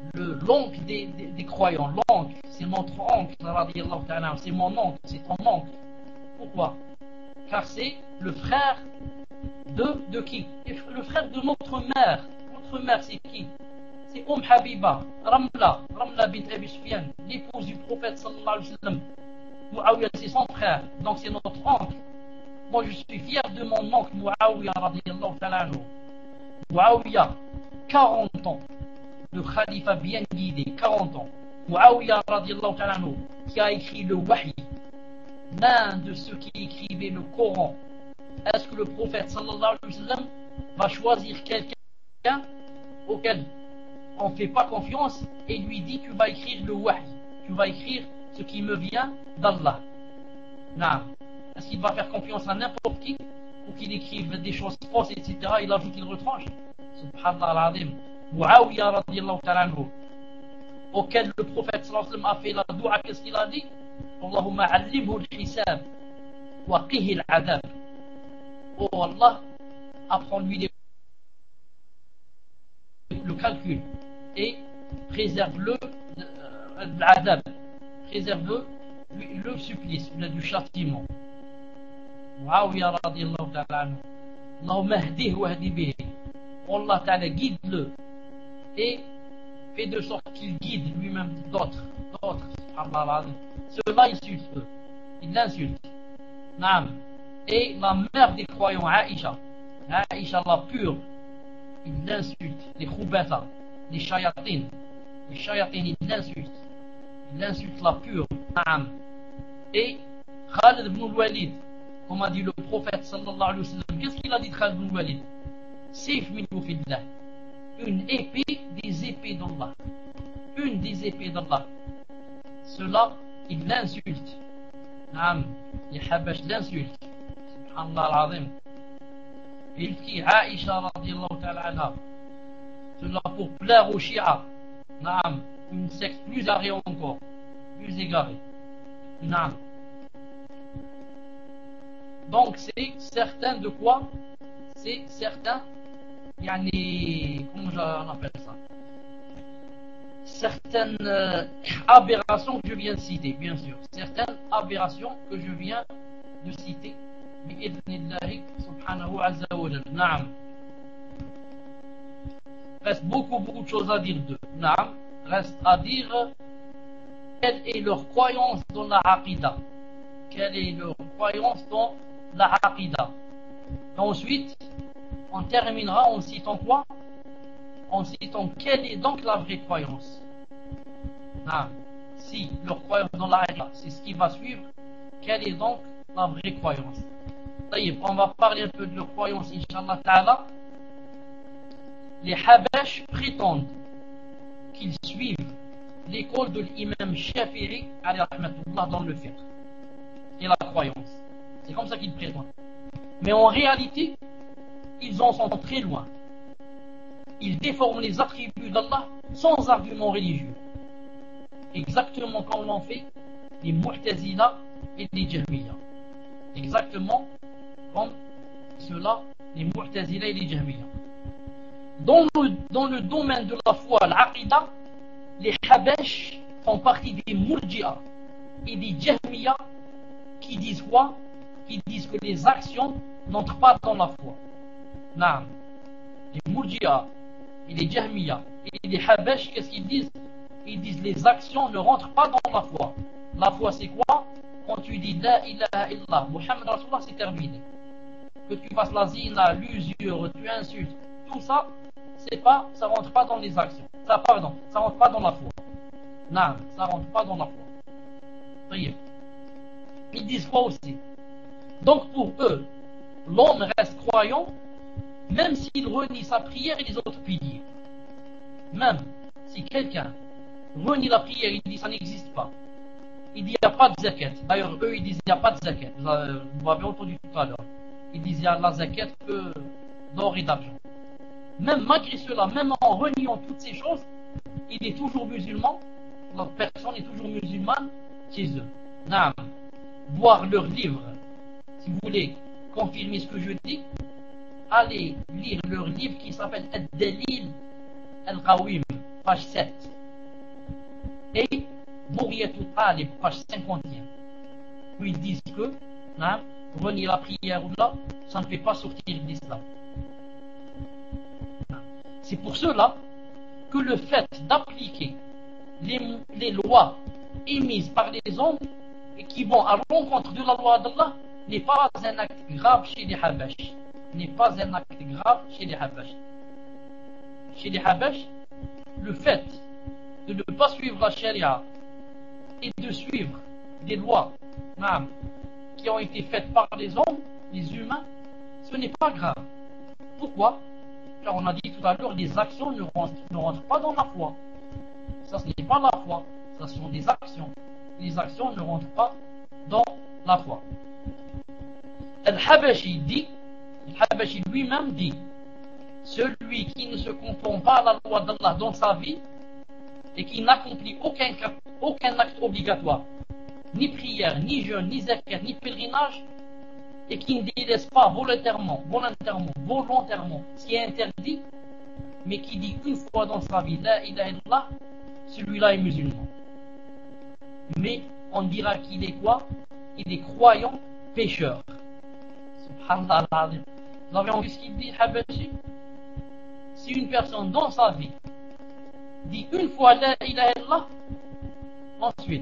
le l'oncle des, des, des croyants. L'oncle, c'est notre oncle, radiallahu ta'ala, c'est mon oncle, c'est ton oncle. Pourquoi? Car c'est le frère de, de qui? Le frère de notre mère. Notre mère, c'est qui? C'est Umm Habiba, Ramla, Ramla bint Abi Sufyan, l'épouse du prophète sallallahu alayhi wa sallam. Muawiyah, c'est son frère, donc c'est notre oncle. Moi, je suis fier de mon oncle Muawiyah radiyallahu ta'ala anhu. Muawiyah, quarante ans, le khalifa bien guidé, quarante ans. Muawiyah radiyallahu ta'ala anhu, qui a écrit le Wahy, l'un de ceux qui écrivaient le Coran. Est-ce que le prophète sallallahu alayhi wa sallam va choisir quelqu'un auquel on ne fait pas confiance et lui dit tu vas écrire le Wahy, tu vas écrire ce qui me vient d'Allah? Non. Est-ce qu'il va faire confiance à n'importe qui ou qu'il écrive des choses fausses, et cetera. Il ajoute qu'il retranche. Subhanallah al-Azim. Muawiyah radiyallahu ta'ala anhu, auquel le prophète sallallahu alayhi wa sallam a fait la doua, qu'est-ce qu'il a dit? Allahumma allimhu al-hisab wa qihi al-adab. Oh Allah, apprends-lui le calcul et préserve-le euh, l'adab, préserve-le le supplice, le du châtiment. Muawiyah radiyallahu ta'ala anhu, Allahumma hdihi wa hdi bihi. Allah ta'ala guide-le et fait de sorte qu'il guide lui-même d'autres, d'autres. Ceux-là insultent eux, ils l'insultent. Naam. Et la mère des croyants, Aïcha, Aïcha la pure, ils l'insultent, les khoubata, les shayatin, les shayatin, ils l'insultent, ils l'insultent la pure. Naam. Et Khalid ibn al-Walid, comme a dit le prophète sallallahu alayhi wa sallam, qu'est-ce qu'il a dit Khalid ibn al-Walid? Sif min fillah, une épée des épées d'Allah, une des épées d'Allah. Cela, ils l'insultent. Naam. Les Habash l'insultent. Subhanallah al-Azim. Il dit Aïcha radiyallahu ta'ala anha, cela pour plaire aux Shia. Naam. Une secte plus égarée encore, plus égarée. Naam. Donc c'est certain de quoi? C'est certain, yani, comment on appelle ça? Certaines euh, aberrations que je viens de citer, bien sûr. Certaines aberrations que je viens de citer. Bi'idhnillahi subhanahu azza wa jalla. Naam. Reste beaucoup, beaucoup de choses à dire d'eux. Naam. Reste à dire quelle est leur croyance dans la Aqidah. Quelle est leur croyance dans la Aqidah. Ensuite, on terminera en citant quoi? En citant quelle est donc la vraie croyance. Ah, si leur croyance dans la Aqidah, c'est ce qui va suivre, quelle est donc la vraie croyance? On va parler un peu de leur croyance, Inch'Allah Ta'ala. Les Habash prétendent qu'ils suivent l'école de l'imam Shafi'i alayhi rahmatullah dans le fiqh et la croyance. C'est comme ça qu'ils prétendent. Mais en réalité, ils en sont très loin. Ils déforment les attributs d'Allah sans argument religieux. Exactement comme l'ont fait les Mu'tazila et les Jahmiya. Exactement comme cela, les Mu'tazila et les Jahmiya. Dans le, dans le domaine de la foi, l'Aqidah, les Habash font partie des Murji'a et des Jahmiya qui disent quoi? Qui disent que les actions n'entrent pas dans la foi. Non. Les Murji'a et les Jahmiya et les Habash, qu'est-ce qu'ils disent? Ils disent les actions ne rentrent pas dans la foi. La foi, c'est quoi? Quand tu dis La ilaha illallah, Muhammad Rasulullah, c'est terminé. Que tu fasses la zina, l'usure, tu insultes, tout ça, c'est pas, ça rentre pas dans les actions. Ça, pardon, ça rentre pas dans la foi. Non, ça rentre pas dans la foi. Priez. Ils disent quoi aussi? Donc pour eux, l'homme reste croyant, même s'il renie sa prière et les autres piliers. Même si quelqu'un renie la prière, il dit ça n'existe pas. Il dit il n'y a pas de zakat. D'ailleurs, eux, ils disent il n'y a pas de zakat. Vous m'avez entendu tout à l'heure. Ils disent il y a la zakat que d'or et d'argent. Même malgré cela, même en reniant toutes ces choses, il est toujours musulman. La personne est toujours musulmane chez eux. Naam. Voir leurs livres. Si vous voulez confirmer ce que je dis, allez lire leur livre qui s'appelle Ad-Dalil Al-Qawim, page sept. et Bourriyatul Talib, page cinquante et un, où ils disent que hein, renier la prière ou là, ça ne fait pas sortir de l'islam. C'est pour cela que le fait d'appliquer les, les lois émises par les hommes et qui vont à l'encontre de la loi d'Allah n'est pas un acte grave chez les Habash. N'est pas un acte grave chez les Habash. Chez les Habash, le fait de ne pas suivre la charia et de suivre des lois qui ont été faites par les hommes, les humains, ce n'est pas grave. Pourquoi? Car on a dit tout à l'heure, les actions ne rentrent, ne rentrent pas dans la foi. Ça, ce n'est pas la foi, ça sont des actions. Les actions ne rentrent pas dans la foi. Al-Habashi dit, Al-Habashi lui-même dit, celui qui ne se conforme pas à la loi d'Allah dans sa vie et qui n'accomplit aucun, aucun acte obligatoire, ni prière, ni jeûne, ni zakat, ni pèlerinage, et qui ne délaisse pas volontairement, volontairement, volontairement ce qui est interdit, mais qui dit une fois dans sa vie la ilaha illallah, celui-là est musulman. Mais on dira qu'il est quoi? Il est croyant pécheur. Subhanallah. Vous avez entendu ce qu'il dit, Habashi? Si une personne dans sa vie dit une fois la ilaha illallah, ensuite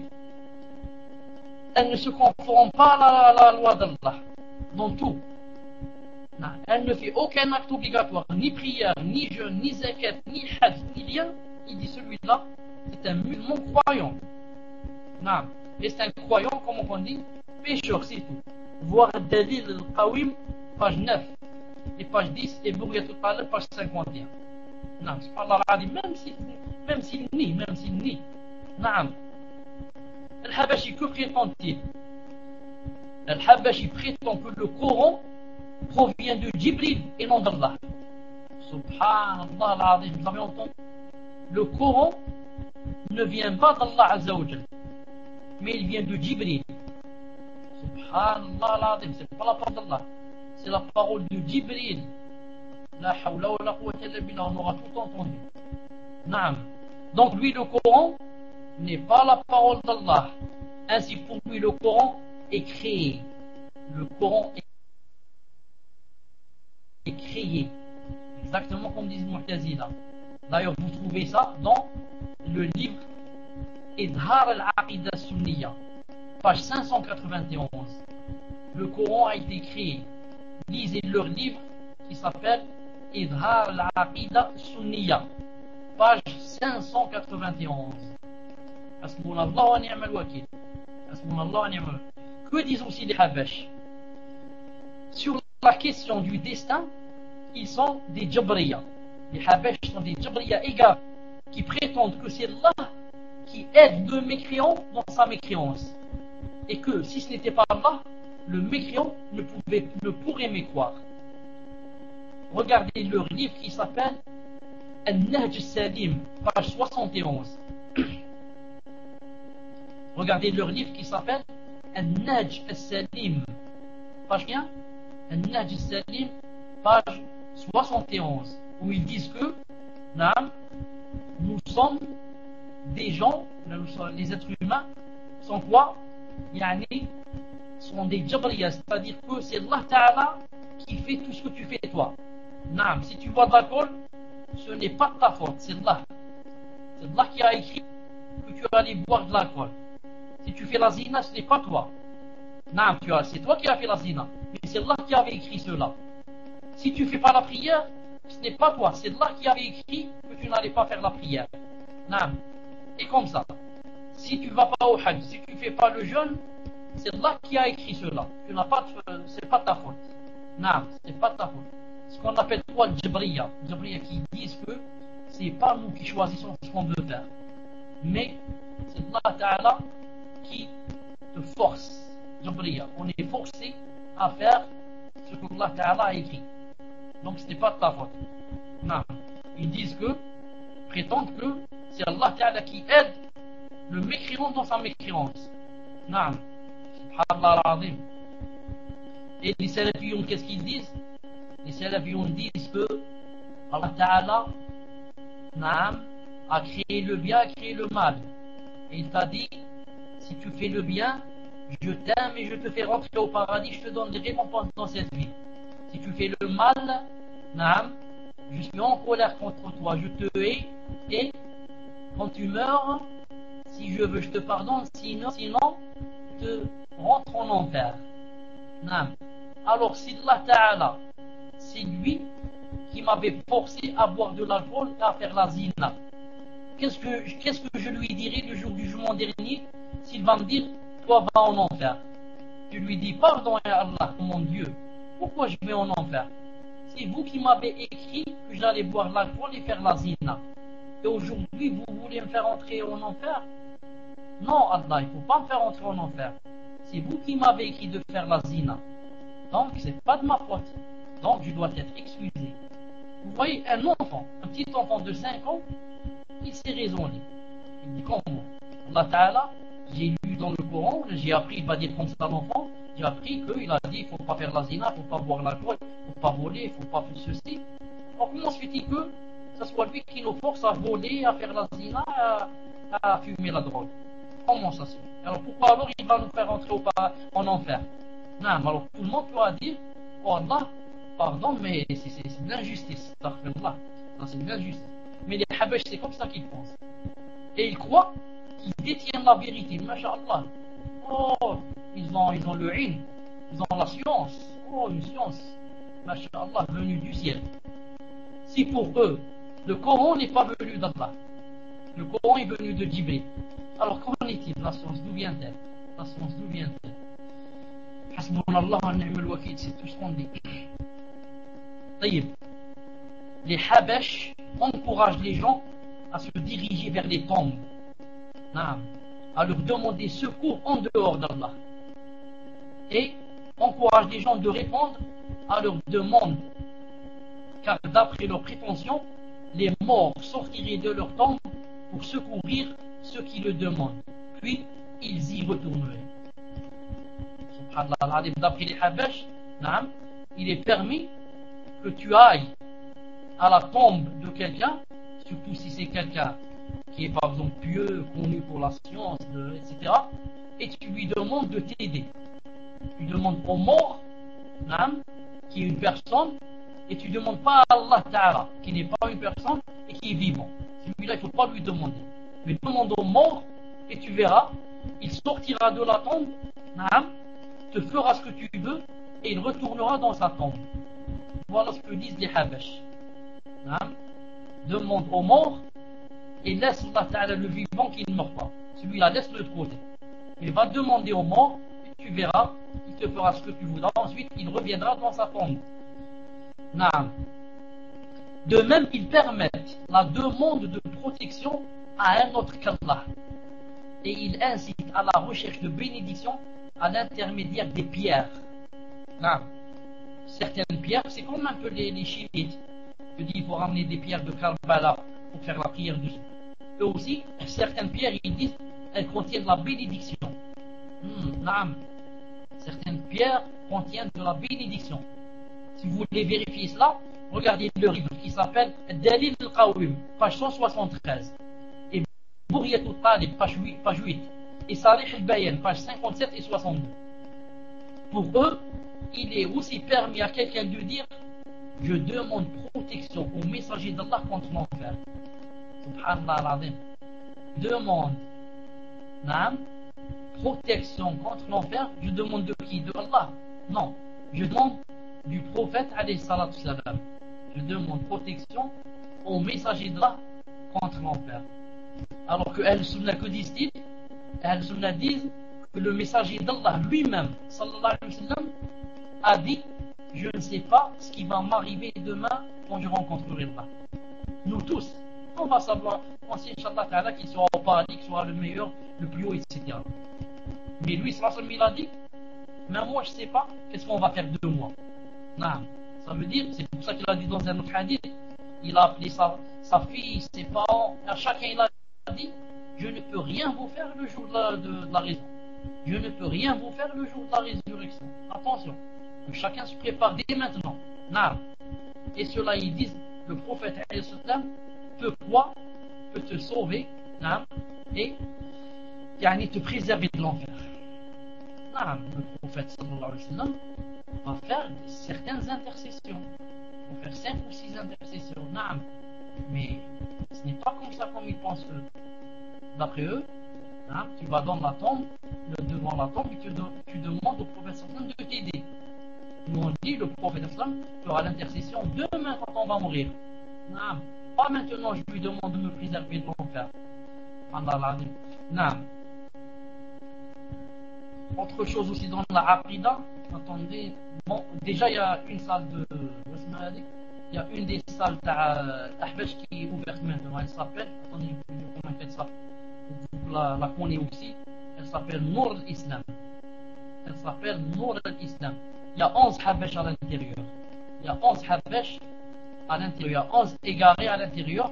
elle ne se conforme pas à la, la, la loi d'Allah dans tout, non, elle ne fait aucun acte obligatoire, ni prière, ni jeûne, ni zakat, ni hajj, ni rien, il dit celui-là c'est un musulman croyant. Non, et c'est un croyant, comme on dit, pécheur, c'est tout. Voir Dalil al-Qawim, page neuf, et page dix, et Bourriyatul Talib, page cinquante et un. Non, subhanallah, même s'il même s'il nie, même s'il nie. Non. Al-Habashi, que prétend-il? Al-Habashi prétend que le Coran provient de Jibril et non d'Allah. Subhanallah al-Azim, vous avez entendu? Le Coran ne vient pas d'Allah Azza wa Jal, mais il vient de Jibril. Subhanallah al-Azim, c'est pas la parole d'Allah, c'est la parole de Jibril. La hawla wa la quwwata illa billah, on aura tout entendu. Naam. Donc lui, le Coran n'est pas la parole d'Allah. Ainsi, pour lui, le Coran est créé. Le Coran est créé. Exactement comme disent Mu'tazila. D'ailleurs, vous trouvez ça dans le livre Idhar al-Aqida Sunniya, page cinq cent quatre-vingt-onze. Le Coran a été créé. Lisez leur livre qui s'appelle Idhar al-Aqida Sunniya, page cinq cent quatre-vingt-onze. Hasbunallah wa ni'mal wakil. Hasbunallah wa ni'mal wakil. Que disent aussi les Habash? Sur la question du destin, ils sont des Jabriya. Les Habash sont des Jabriya égarés qui prétendent que c'est Allah qui aide le mécréant dans sa mécréance. Et que si ce n'était pas Allah, le mécréant ne, pouvait, ne pourrait mécroire. Regardez leur livre qui s'appelle Al-Nahj Salim, page soixante et onze. Regardez leur livre qui s'appelle Al-Nahj Salim, page bien Al-Nahj Salim, page soixante et onze, où ils disent que nous sommes des gens, les êtres humains sont quoi? Yani, sont des Jabriya, c'est-à-dire que c'est Allah Ta'ala qui fait tout ce que tu fais toi. Naam, si tu bois de l'alcool, ce n'est pas de ta faute, c'est Allah. C'est Allah qui a écrit que tu allais boire de l'alcool. Si tu fais la zina, ce n'est pas toi. Naam, tu as, c'est toi qui as fait la zina, mais c'est Allah qui avait écrit cela. Si tu ne fais pas la prière, ce n'est pas toi, c'est Allah qui avait écrit que tu n'allais pas faire la prière. Naam. Et comme ça, si tu ne vas pas au Hajj, si tu ne fais pas le jeûne, c'est Allah qui a écrit cela. Tu n'as pas, c'est pas ta faute. Non, c'est pas ta faute. Ce qu'on appelle quoi le Jabriya. Les Jabriya qui disent que c'est pas nous qui choisissons ce qu'on veut faire, mais c'est Allah Ta'ala qui te force. Jabriya, on est forcé à faire ce que Allah Ta'ala a écrit. Donc ce n'est pas de ta faute. Non. Ils disent que, prétendent que c'est Allah Ta'ala qui aide le mécréant dans sa mécréance. Non. Subhanallah al-Azim. Et les Salafiyoun, qu'est-ce qu'ils disent? Les Salafiyoun disent que Allah Ta'ala a créé le bien, a créé le mal. Et il t'a dit, si tu fais le bien, je t'aime et je te fais rentrer au paradis, je te donne des récompenses dans cette vie. Si tu fais le mal, naam, je suis en colère contre toi, je te hais, et quand tu meurs, si je veux, je te pardonne, sinon, sinon, je te rentre en enfer. Naam. Alors, si Allah Ta'ala, c'est lui qui m'avait forcé à boire de l'alcool et à faire la zina, qu'est-ce que, qu'est-ce que je lui dirai le jour du jugement dernier s'il va me dire, toi va en enfer? Je lui dis, pardon ya Allah, mon Dieu, pourquoi je vais en enfer? C'est vous qui m'avez écrit que j'allais boire l'alcool et faire la zina. Et aujourd'hui, vous voulez me faire entrer en enfer? Non, Allah, il ne faut pas me faire entrer en enfer. C'est vous qui m'avez écrit de faire la zina. Donc, ce n'est pas de ma faute. Donc, je dois être excusé. Vous voyez, un enfant, un petit enfant de cinq ans, il s'est raisonné. Il dit, comment? Allah Ta'ala, j'ai lu dans le Coran, j'ai appris, il va dire comme ça l'enfant, j'ai appris qu'il a dit, il ne faut pas faire la zina, il ne faut pas boire l'alcool, il ne faut pas voler, il ne faut pas faire ceci. Alors, comment se fait-il que ce soit lui qui nous force à voler, à faire la zina, à, à fumer la drogue? Comment ça se fait? Alors, pourquoi alors il va nous faire entrer au, en enfer? Non, alors tout le monde pourra dire, oh Allah, pardon, mais c'est de l'injustice. Ça, c'est de l'injustice. Mais les Habash, c'est comme ça qu'ils pensent. Et ils croient qu'ils détiennent la vérité. Masha'Allah. Oh, ils ont, ils ont le ilm, ils ont la science. Oh, une science, Masha'Allah, venue du ciel. Si pour eux, le Coran n'est pas venu d'Allah, le Coran est venu de Jibril, alors qu'en est-il? La science, d'où vient-elle? La science, d'où vient-elle? Hasbunallah wa ni'mal wakil, c'est tout ce qu'on dit. Les Habash encouragent les gens à se diriger vers les tombes, à leur demander secours en dehors d'Allah, et encouragent les gens de répondre à leurs demandes, car d'après leurs prétentions, les morts sortiraient de leur tombe pour secourir ceux qui le demandent, puis ils y retourneraient. Subhanallah, d'après les Habash, il est permis que tu ailles à la tombe de quelqu'un, surtout si c'est quelqu'un qui est par exemple pieux, connu pour la science, de, et cetera, et tu lui demandes de t'aider. Tu demandes au mort, qui est une personne, et tu ne demandes pas à Allah Ta'ala, qui n'est pas une personne et qui est vivant. Celui-là, il ne faut pas lui demander. Mais demande au mort, et tu verras, il sortira de la tombe, te fera ce que tu veux, et il retournera dans sa tombe. Voilà ce que disent les Habash. Demande au mort, et laisse Allah Ta'ala le vivant qui ne meurt pas. Celui-là, laisse-le de côté. Il va demander au mort, et tu verras, il te fera ce que tu voudras. Ensuite, il reviendra dans sa tombe. De même, ils permettent la demande de protection à un autre qu'Allah. Et ils incitent à la recherche de bénédiction à l'intermédiaire des pierres. Certaines pierres, c'est comme un peu les, les chiites. Je dis, il faut ramener des pierres de Karbala pour faire la prière dessus. Eux aussi, certaines pierres, ils disent, elles contiennent la bénédiction. Hmm, certaines pierres contiennent de la bénédiction. Si vous voulez vérifier cela, regardez le livre qui s'appelle Dalil al-Qawim, page cent soixante-treize, et Bouriyat al-Talib, page huit, page huit, et Salih al-Bayan, page cinquante-sept et soixante-deux. Pour eux, il est aussi permis à quelqu'un de dire, je demande protection au messager d'Allah contre l'enfer. Subhanallah al-Azim. Demande Naam, protection contre l'enfer, je demande de qui? De Allah? Non, je demande du prophète alayhi salatu salam. Je demande protection au messager d'Allah contre l'enfer. Alors que Ahl-Sunnah, que disent-ils? Ahl-Sunnah disent que le messager d'Allah lui-même, sallallahu alayhi wa sallam, a dit, je ne sais pas ce qui va m'arriver demain quand je rencontrerai Allah. Nous tous, on va savoir, on sait, Inch'Allah Ta'ala, qu'il sera au paradis, qu'il sera le meilleur, le plus haut, et cetera. Mais lui, sallallahu alayhi wa sallam, il a dit, mais moi je ne sais pas qu'est-ce qu'on va faire de moi. Non. Ça veut dire, c'est pour ça qu'il a dit dans un autre hadith, il a appelé sa, sa fille, ses parents, à chacun il a dit, je ne peux rien vous faire le jour de la, de, de la raison. Je ne peux rien vous faire le jour de la résurrection. Attention, que chacun se prépare dès maintenant. Non. Et cela, ils disent, le prophète peut quoi? Peut te sauver, non, et يعني te préserver de l'enfer. Non, le prophète sallallahu alayhi wa sallam va faire certaines intercessions. Il va faire cinq ou six intercessions. Non, mais ce n'est pas comme ça comme ils pensent eux. D'après eux, hein, tu vas dans la tombe, devant la tombe, et tu, tu demandes au prophète sallallahu alayhi wa sallam de t'aider. Nous on dit, le prophète sallallahu alayhi wa sallam fera l'intercession demain quand on va mourir. Non, pas maintenant, je lui demande de me préserver de l'enfer. Allah. Non. Autre chose aussi dans la Aqidah, attendez, bon, déjà il y a une salle de. Il y a une des salles d'Ahbash qui est ouverte maintenant, elle s'appelle, attendez, comment elle s'appelle, vous la, la connaissez aussi, elle s'appelle Nour al-Islam. Elle s'appelle Nour al-Islam. Il y a onze Habash à l'intérieur. Il y a onze Habash à l'intérieur, onze égarés à l'intérieur,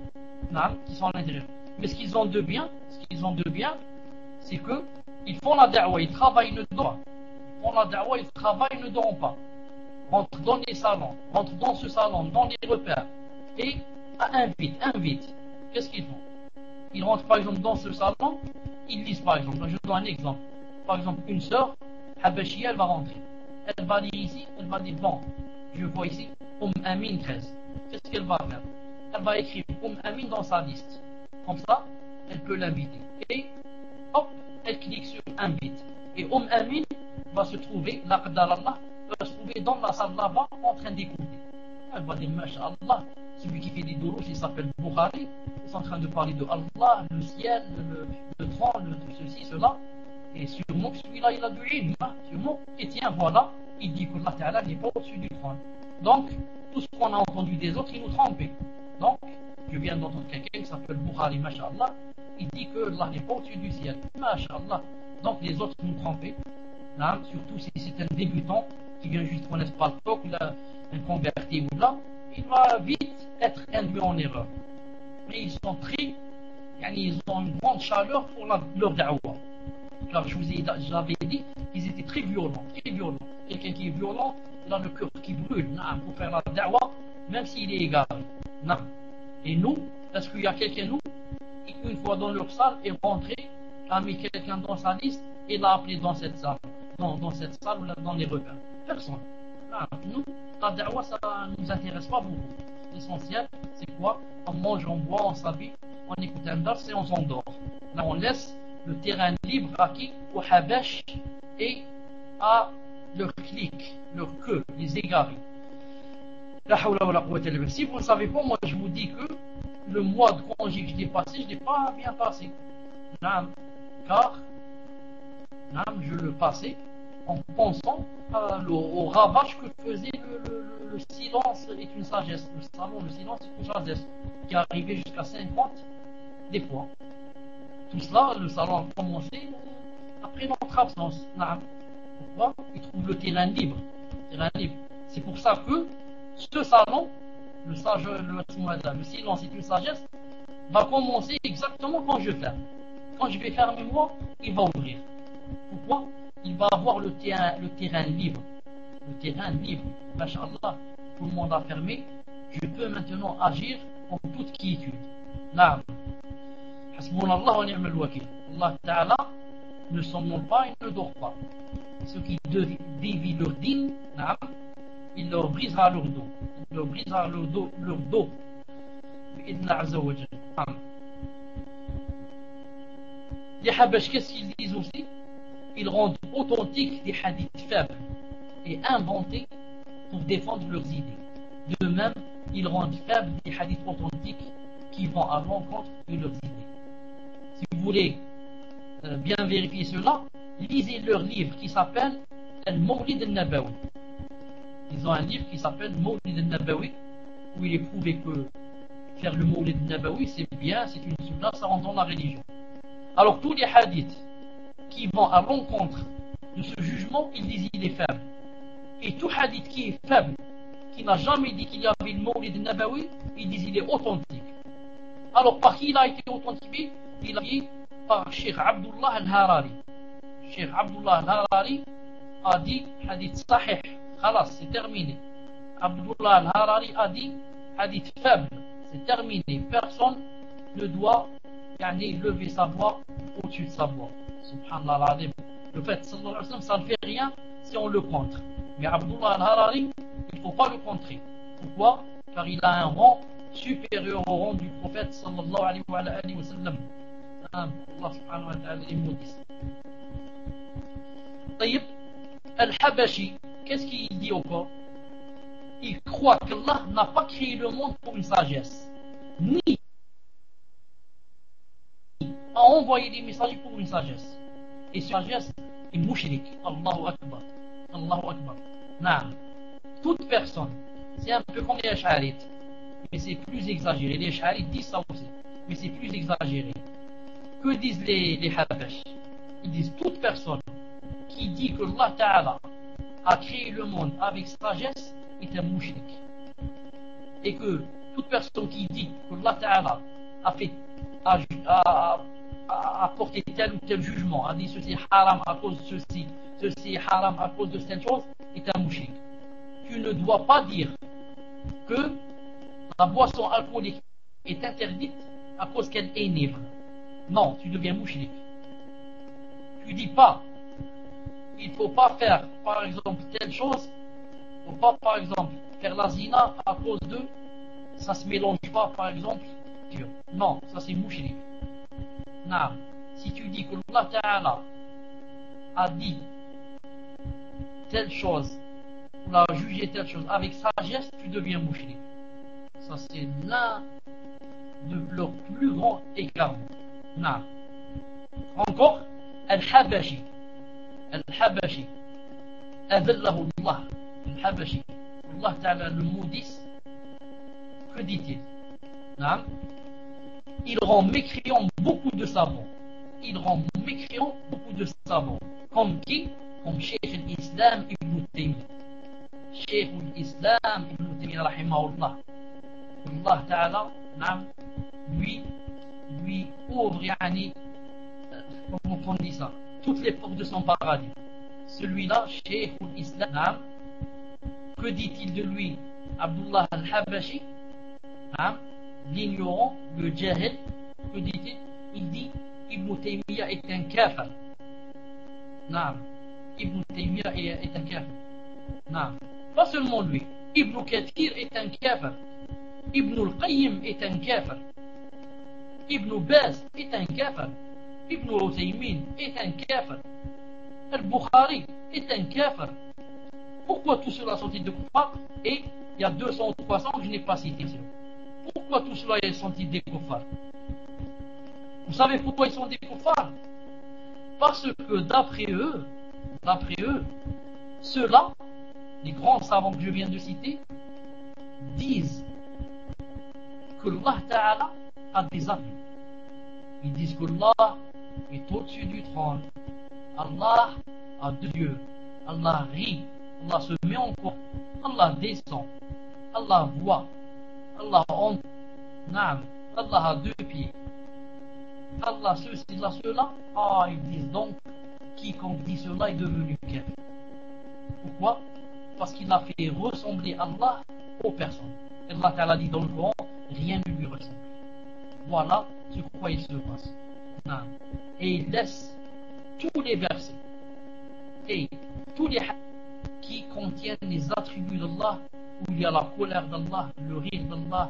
qui sont à l'intérieur. Mais ce qu'ils ont de bien, ce qu'ils ont de bien, c'est que ils font la da'wa, ils travaillent, ils ne dorment pas. Ils font la da'wa, ils travaillent, ils ne dorment pas. Rentrent dans les salons, rentrent dans ce salon, dans les repères, et invitent, invitent. Qu'est-ce qu'ils font? Ils rentrent par exemple dans ce salon, ils lisent par exemple. Je donne un exemple. Par exemple, une sœur, Habashia, elle va rentrer. Elle va lire ici, elle va dire bon, je vois ici, Oum Amin treize. Qu'est-ce qu'elle va faire? Elle va écrire Oum Amin dans sa liste. Comme ça, elle peut l'inviter. Et hop, elle clique sur invite. Et Oum Amin va se trouver, l'Aqdar va se trouver dans la salle là-bas en train d'écouter. Elle va dire, Masha'Allah, celui qui fait des douros, il s'appelle Bukhari, ils sont en train de parler de Allah, le ciel, le, le trône, le, ceci, cela. Et sûrement que celui-là, il a du ilm, sûrement. Et tiens, voilà, il dit que Allah Ta'ala n'est pas au-dessus du trône. Donc, tout ce qu'on a entendu des autres, il nous trompait. Donc, je viens d'entendre quelqu'un qui s'appelle Bukhari, Masha'Allah, il dit que Allah n'est pas au-dessus du ciel. Masha'Allah. Donc, les autres nous trompaient. Là, surtout si c'est un débutant qui vient juste connaître pas le talk, un converti ou là, il va vite être induit en erreur. Mais ils sont très, ils ont une grande chaleur pour la, leur da'wa. Car je vous ai, j'avais dit qu'ils étaient très violents, très violents. Quelqu'un qui est violent, il a le cœur qui brûle, nah, pour faire la da'wa, même s'il est égaré. Nah. Et nous, est-ce qu'il y a quelqu'un, nous, qui une fois dans leur salle est rentré, a mis quelqu'un dans sa liste et l'a appelé dans cette salle, dans, dans cette salle ou dans les repères? Personne. Nah. Nous, la da'wa, ça ne nous intéresse pas beaucoup. L'essentiel, c'est quoi? On mange, on boit, on s'habille, on écoute un dars et on s'endort. Là, on laisse le terrain libre à qui? Au Habash et à leur clique, leur queue, les égarés. Si vous ne savez pas, moi je vous dis que le mois de congé que je l'ai passé, je ne l'ai pas bien passé. Car je le passais en pensant euh, au ravage que faisait le, le, le silence est une sagesse. Le salon, le silence est une sagesse qui arrivait jusqu'à cinquante des fois. Tout cela, le salon a commencé après notre absence. Pourquoi? Il trouve le terrain libre. Terrain libre. C'est pour ça que ce salon, le, sage, le, le silence est une sagesse, va commencer exactement quand je ferme. Quand je vais fermer moi, il va ouvrir. Pourquoi? Il va avoir le terrain, le terrain libre. Le terrain libre. Masha'Allah, tout le monde a fermé. Je peux maintenant agir en toute quiétude. Là. Hasbunallah wa ni'mal wakil. Allah Ta'ala ne somnole pas, il ne dort pas. Ceux qui dévient leur dîne, il leur brisera leur dos. Il leur brisera leur dos. Leur dos. Les Habash, qu'est-ce qu'ils disent aussi? Ils rendent authentiques des hadiths faibles et inventés pour défendre leurs idées. De même, ils rendent faibles des hadiths authentiques qui vont à l'encontre de leurs idées. Si vous voulez euh, bien vérifier cela, lisez leur livre qui s'appelle Al-Mawlid al-Nabawi. Ils ont un livre qui s'appelle Mawlid al-Nabawi, où il est prouvé que faire le Mawlid al-Nabawi, c'est bien, c'est une sunna, ça rentre dans la religion. Alors tous les hadiths qui vont à l'encontre de ce jugement, ils disent qu'il est faible. Et tout hadith qui est faible, qui n'a jamais dit qu'il y avait le Mawlid al-Nabawi, ils disent qu'il est authentique. Alors par qui il a été authentifié? Il a dit par Cheikh Abdullah al-Harari. Cheikh Abdullah al-Harari a dit hadith sahih, khalas, c'est terminé. Abdullah al-Harari a dit hadith faible, c'est terminé. Personne ne doit yani lever sa voix au-dessus de sa voix. Subhanallah al-Azim. Le fait, sallallahu alayhi wa sallam, ça ne fait rien si on le contre. Mais Abdullah al-Harari, il ne faut pas le contrer. Pourquoi? Car il a un rang supérieur au rang du prophète sallallahu alayhi wa sallam. Allah subhanahu wa ta'ala est maudit. Taïb, Al-Habashi, qu'est-ce qu'il dit encore? Il croit qu'Allah n'a pas créé le monde pour une sagesse, ni a envoyé des messagers pour une sagesse. Et cette sagesse est mushrik. Allahu Akbar. Allahu Akbar. Naam. Toute personne, c'est un peu comme les Ash'arites, mais c'est plus exagéré. Les Ash'arites disent ça aussi, mais c'est plus exagéré. Que disent les, les Habash? Ils disent toute personne qui dit que Allah Ta'ala a créé le monde avec sagesse est un mushrik. Et que toute personne qui dit que Allah Ta'ala a fait a, a, a, a porté tel ou tel jugement, a dit ceci est haram à cause de ceci, ceci est haram à cause de telle chose, est un mushrik. Tu ne dois pas dire que la boisson alcoolique est interdite à cause qu'elle est ivre. Non, tu deviens mushrik. Tu dis pas il ne faut pas faire par exemple telle chose, il ne faut pas par exemple faire la zina à cause de ça se mélange pas par exemple. Non, ça c'est mushrik. Non. Si tu dis que Allah Ta'ala a dit telle chose, ou a jugé telle chose avec sagesse, tu deviens mushrik. Ça c'est l'un de leurs plus grands égards. Non. Encore, Al-Habashi. Al-Habashi. Adallahu Allah. Al-Habashi. Allah Ta'ala le maudisse. Que dit-il? Non. Il rend mécréant beaucoup de savants. Il rend mécréant beaucoup de savants. Comme qui? Comme Cheikh al-Islam Ibn Taymiyyah. Cheikh al-Islam Ibn Taymiyyah rahimahullah. Allah Ta'ala, non, lui, lui ouvre, yani, comment on dit ça, toutes les portes de son paradis. Celui-là, Cheikh al-Islam, non, que dit-il de lui? Abdullah al-Habashi, non, l'ignorant, le jahil, que dit-il? Il dit Ibn Taymiyyah est un kafir. Non, Ibn Taymiyyah est un kafir. Non, pas seulement lui. Ibn Kathir est un kafir. Ibn al-Qayyim est un kafir. Ibn Baz est un kafir. Ibn Uthaymin est un kafir. Al-Bukhari est un kafir. Pourquoi tous ceux-là sont-ils de kuffar? Et il y a deux cents ou trois cents que je n'ai pas cités. Pourquoi tous ceux-là sont-ils des kuffar? Vous savez pourquoi ils sont des kuffar? Parce que d'après eux, d'après eux, ceux-là, les grands savants que je viens de citer, disent que Allah Ta'ala a des attributs. Ils disent que Allah est au-dessus du trône. Allah a deux yeux. Allah rit. Allah se met en compte. Allah descend. Allah voit. Allah entend. Allah a deux pieds. Allah ceci, Allah cela. Ah, ils disent donc, quiconque dit cela est devenu kafir. Pourquoi? Parce qu'il a fait ressembler Allah aux personnes. Allah Ta'ala dit dans le Coran, rien ne lui ressemble. Voilà sur quoi il se passe. Et il laisse tous les versets et tous les hadiths qui contiennent les attributs d'Allah, où il y a la colère d'Allah, le rire d'Allah,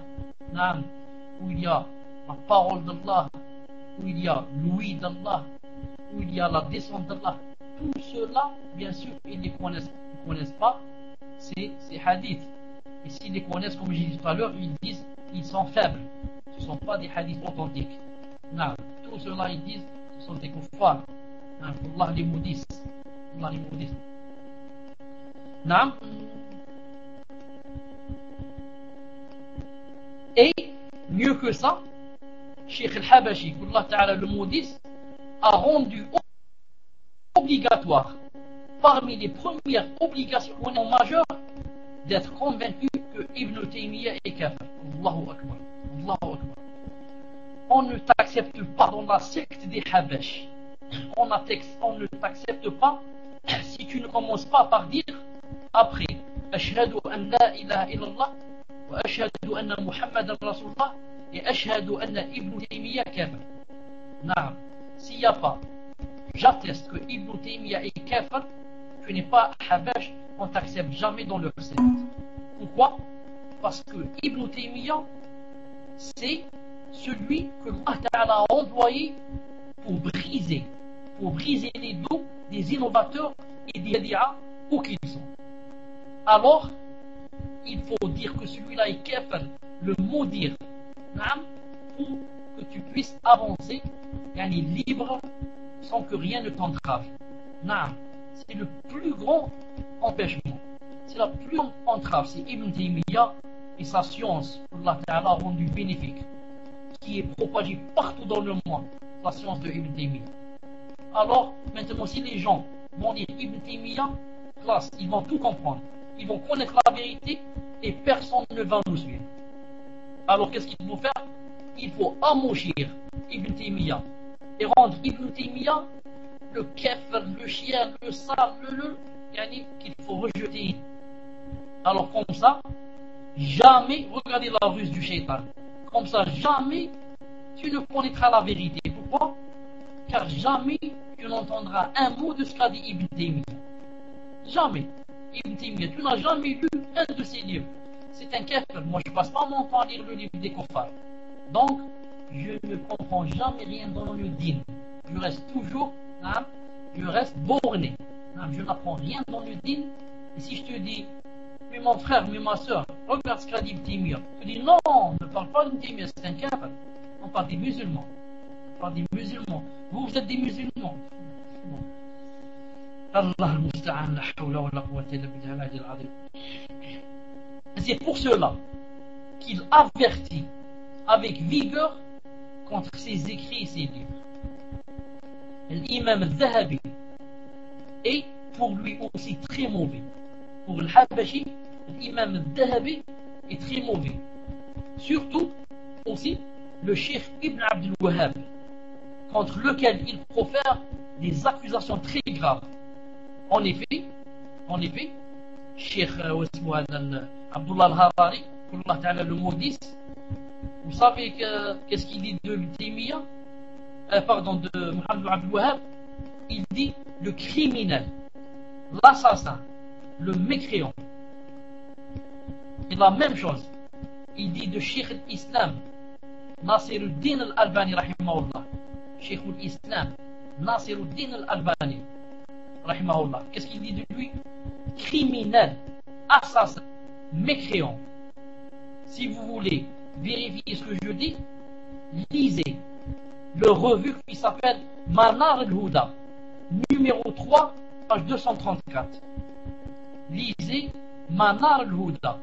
où il y a la parole d'Allah, où il y a l'ouïe d'Allah, où il y a la descente d'Allah. Tout cela, bien sûr, ils ne connaissent, ils connaissent pas ces, ces hadiths. Et s'ils les connaissent, comme j'ai dit tout à l'heure, ils disent ils sont faibles. Ce ne sont pas des hadiths authentiques. Non. Tout cela, ils disent ce sont des kuffars. Allah les maudisse. Allah les maudisse. Non. Et mieux que ça, Cheikh al-Habashi, qu'Allah Ta'ala le maudisse, a rendu obligatoire, parmi les premières obligations majeures, d'être convaincu que Ibn Taymiyyah est kafir. Allahu Akbar. Allahu Akbar. On ne t'accepte pas dans la secte des Habash. On, on ne t'accepte pas si tu ne commences pas par dire après Ashhadu an la ilaha illallah wa ashhadu anna Muhammadan Rasulullah et ashhadu anna Ibn Taymiyyah kafir. Non. S'il n'y a pas, j'atteste que Ibn Taymiyyah est kafir, tu n'es pas Habash, on t'accepte jamais dans le secte. Pourquoi? Parce que Ibn Taymiyyah, c'est celui que Allah Ta'ala a envoyé pour briser, pour briser les dos des innovateurs et des médias où qu'ils sont. Alors, il faut dire que celui-là est kafir, le maudire, pour que tu puisses avancer, yani libre, sans que rien ne t'entrave. C'est le plus grand empêchement. C'est la plus grande entrave. C'est Ibn Taymiyyah et sa science, Allah Ta'ala a rendu bénéfique, qui est propagée partout dans le monde, la science de Ibn Taymiyyah. Alors, maintenant, si les gens vont dire Ibn Taymiyyah, classe, ils vont tout comprendre. Ils vont connaître la vérité et personne ne va nous suivre. Alors, qu'est-ce qu'il faut faire? Il faut amochir Ibn Taymiyyah et rendre Ibn Taymiyyah le kafir, le chien, le sale, le le, yani, qu'il faut rejeter. Alors, comme ça, jamais, regardez la ruse du shaitan, comme ça, jamais tu ne connaîtras la vérité. Pourquoi? Car jamais tu n'entendras un mot de ce qu'a dit Ibn Taymiyyah. Jamais. Ibn Taymiyyah, tu n'as jamais lu un de ses livres. C'est un kafir. Moi, je ne passe pas mon temps à lire le livre des kuffars. Donc, je ne comprends jamais rien dans le dîn. Je reste toujours, hein, je reste borné. Hein, je n'apprends rien dans le dîn. Et si je te dis, mais mon frère, mais ma soeur, regarde ce qu'a dit Ibn Taymiyyah. Tu dis, non, ne parle pas d'Ibn Taymiyyah, c'est un kafir. On parle des musulmans. On parle des musulmans. Vous, vous êtes des musulmans. Allah al-Musta'an, la hawla wa la quwwata illa billah al-azim. C'est pour cela qu'il avertit avec vigueur contre ses écrits et ses livres. L'imam al-Zahabi est pour lui aussi très mauvais. Pour le Habashi, l'imam al-Zahabi est très mauvais. Surtout aussi le Cheikh Ibn Abdul Wahhab, contre lequel il profère des accusations très graves. En effet, en effet, Cheikh Abdullah al-Harari, que Allah Ta'ala le maudisse, vous savez que, qu'est-ce qu'il dit de Taymiyyah, euh, pardon, de Muhammad Abdul Wahhab? Il dit le criminel, l'assassin, le mécréant. Et la même chose, il dit de Cheikh al-Islam, Nasiruddin al-Albani, rahimahullah. Cheikh al-Islam, Nasiruddin al-Albani, rahimahullah. Qu'est-ce qu'il dit de lui? Criminel, assassin, mécréant. Si vous voulez vérifier ce que je dis, lisez le revue qui s'appelle Manar al-Huda, numéro trois, page deux cent trente-quatre. Lisez Manar al-Huda.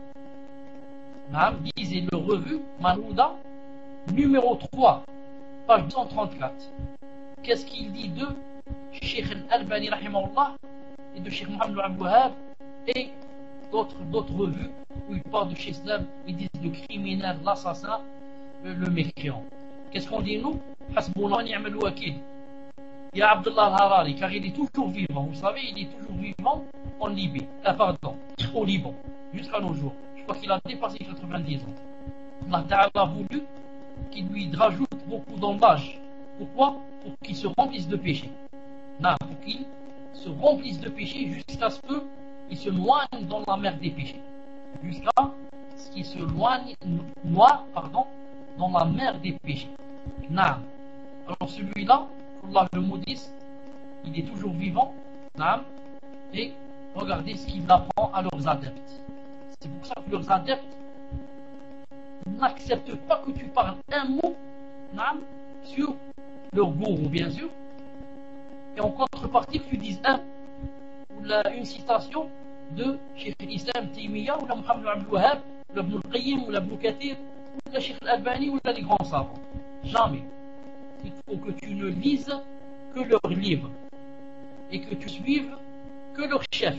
Lisez le revue Manar al-Huda, numéro trois, page deux cent trente-quatre. Qu'est-ce qu'il dit de Cheikh al-Albani, rahimahullah, et de Cheikh Muhammad Abdul Wahhab et d'autres, d'autres revues où ils parlent de Cheikh Islam, ils disent le criminel, l'assassin, le, le mécréant. Qu'est-ce qu'on dit nous? Hasbouna wa ni'mal wakil. Il y a Abdullah al-Harari, car il est toujours vivant. Vous savez, il est toujours vivant en Libye, ah, pardon, au Liban, jusqu'à nos jours. Je crois qu'il a dépassé quatre-vingt-dix ans. Allah Ta'ala a voulu qu'il lui rajoute beaucoup d'embâches. Pourquoi? Pour qu'il se remplisse de péché. Non, pour qu'il se remplisse de péché jusqu'à ce qu'il se noie dans la mer des péchés. Jusqu'à ce qu'il se noie, pardon, dans la mer des péchés. Non. Alors celui-là, Allah le maudisse, il est toujours vivant. Non. Et regardez ce qu'il apprend à leurs adeptes. C'est pour ça que leurs adeptes n'acceptent pas que tu parles un mot, non, sur leur gourou, bien sûr, et en contrepartie que tu dises un ou la, une citation de Cheikh Islam Taymiyyah ou la Muhammad Abdul Wahhab ou la Ibn al-Qayyim ou la Ibn Kathir ou la Cheikh al-Albani ou la les grands savants. Jamais. Il faut que tu ne lises que leurs livres et que tu suives que leur chef.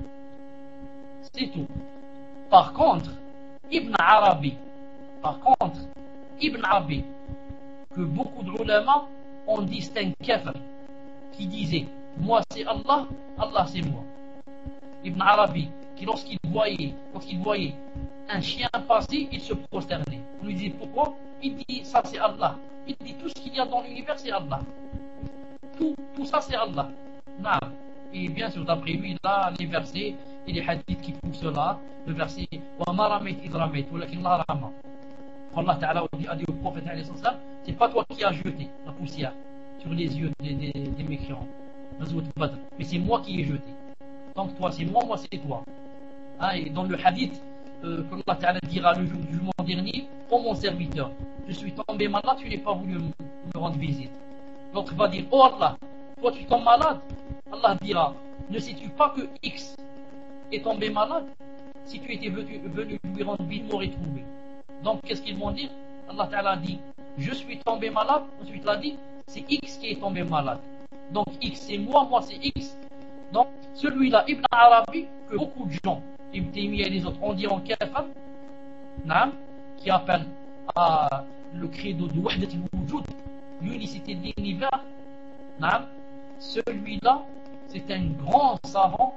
C'est tout. Par contre, Ibn Arabi, par contre, Ibn Arabi, que beaucoup de ulama ont distingué kafir, qui disait moi c'est Allah, Allah c'est moi. Ibn Arabi, qui lorsqu'il voyait, lorsqu'il voyait un chien passer, il se prosternait. On lui dit pourquoi? il dit ça c'est Allah. Il dit tout ce qu'il y a dans l'univers c'est Allah. Tout, tout ça c'est Allah. Non. Et bien sûr, d'après lui, là, les versets et les hadiths qui prouvent cela, le verset وَمَا رَمَيْتَ إِذْ رَمَيْتَ وَلَكِنَّ اللَّهَ رَمَى. Allah Ta'ala a dit au prophète, c'est pas toi qui as jeté la poussière sur les yeux des, des, des mécréants, mais c'est moi qui ai jeté. Donc toi c'est moi, moi c'est toi. Hein, et dans le hadith euh, que Allah Ta'ala dira le jour du jugement dernier, ô mon serviteur, je suis tombé malade, tu n'es pas voulu me, me rendre visite. L'autre va dire, oh Allah, toi tu tombes malade. Allah dira, ne sais-tu pas que X est tombé malade? Si tu étais venu, venu lui rendre visite, il m'aurait trouvé. Donc qu'est-ce qu'ils vont dire? Allah Ta'ala dit, je suis tombé malade. Ensuite il a dit, c'est X qui est tombé malade. Donc X c'est moi, moi c'est X. Donc celui-là, Ibn Arabi, que beaucoup de gens, Ibn Taymiyyah et les autres, on dit en kafir, qui appelle à le credo de Wahdat al-Wujud, l'unicité de l'univers, celui-là, c'est un grand savant,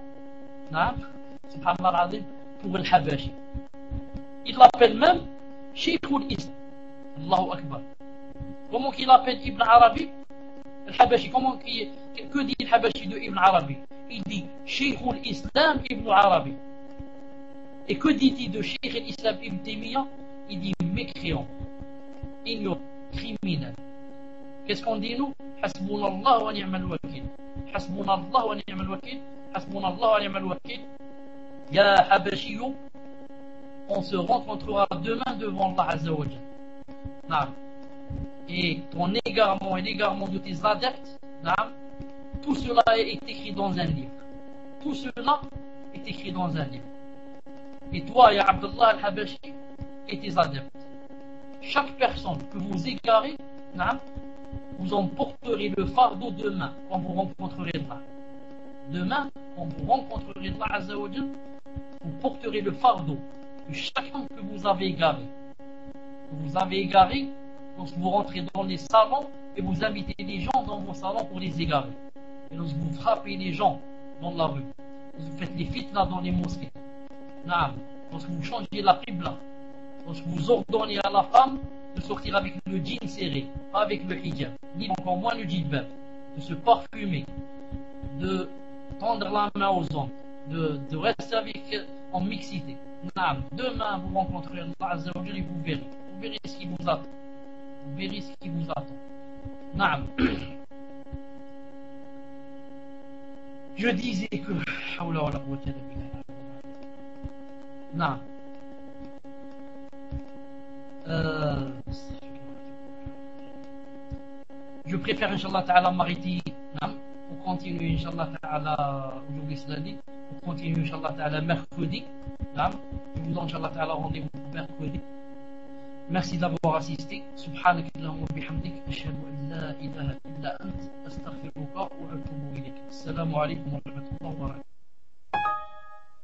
subhanallah al-azim, pour le Habashi. Il l'appelle même Sheikhul Islam. Allahu Akbar. Comment qu'il appelle Ibn Arabi? Al-Habashi, comment qu'il, que dit Al-Habashi de Ibn Arabi? Il dit Sheikhul Islam Ibn Arabi. Et que dit-il de Sheikh al-Islam Ibn Taymiyyah? Il dit mécréant, ignorant, criminel. Qu'est-ce qu'on dit nous? Hasbunallah wa ni'mal wakil. Hasbunallah wa ni'mal wakil. Hasbunallah wa ni'mal wakil. Ya Habashiyou, on se rencontrera demain devant Allah Azza wa Jalla. Et ton égarement et l'égarement de tes adeptes, tout cela est écrit dans un livre. Tout cela est écrit dans un livre. Et toi, ya Abdullah al-Habashi, et tes adeptes, chaque personne que vous égarez, vous en porterez le fardeau demain quand vous rencontrerez Allah. Demain, quand vous rencontrerez Allah Azza wa Jalla, vous porterez le fardeau de chacun que vous avez égaré. Vous avez égaré lorsque vous rentrez dans les salons et vous invitez les gens dans vos salons pour les égarer. Et lorsque vous frappez les gens dans la rue, lorsque vous faites les fitnas dans les mosquées, lorsque vous changez la qibla, lorsque vous ordonnez à la femme de sortir avec le jean serré, pas avec le hijab, ni encore moins le djilbab, de se parfumer, de tendre la main aux hommes, de, de rester avec en mixité. Demain vous rencontrerez Allah Azza wa Jalla et vous verrez. Vous verrez ce qui vous attend. Vous verrez ce qui vous attend. Je disais que euh, je préfère Inch'Allah Ta'ala m'arrêter pour continuer Inch'Allah Ta'ala aujourd'hui c'est lundi, pour continuer Inch'Allah Ta'ala mercredi. Je vous donne Inch'Allah Ta'ala rendez-vous mercredi. Merci d'avoir assisté. Subhanak Allahumma bihamdik, ashhadu an la ilaha illa ant, astaghfiruka wa atubu ilayk. Assalamu alaikum wa rahmatullahi wa barakatuh.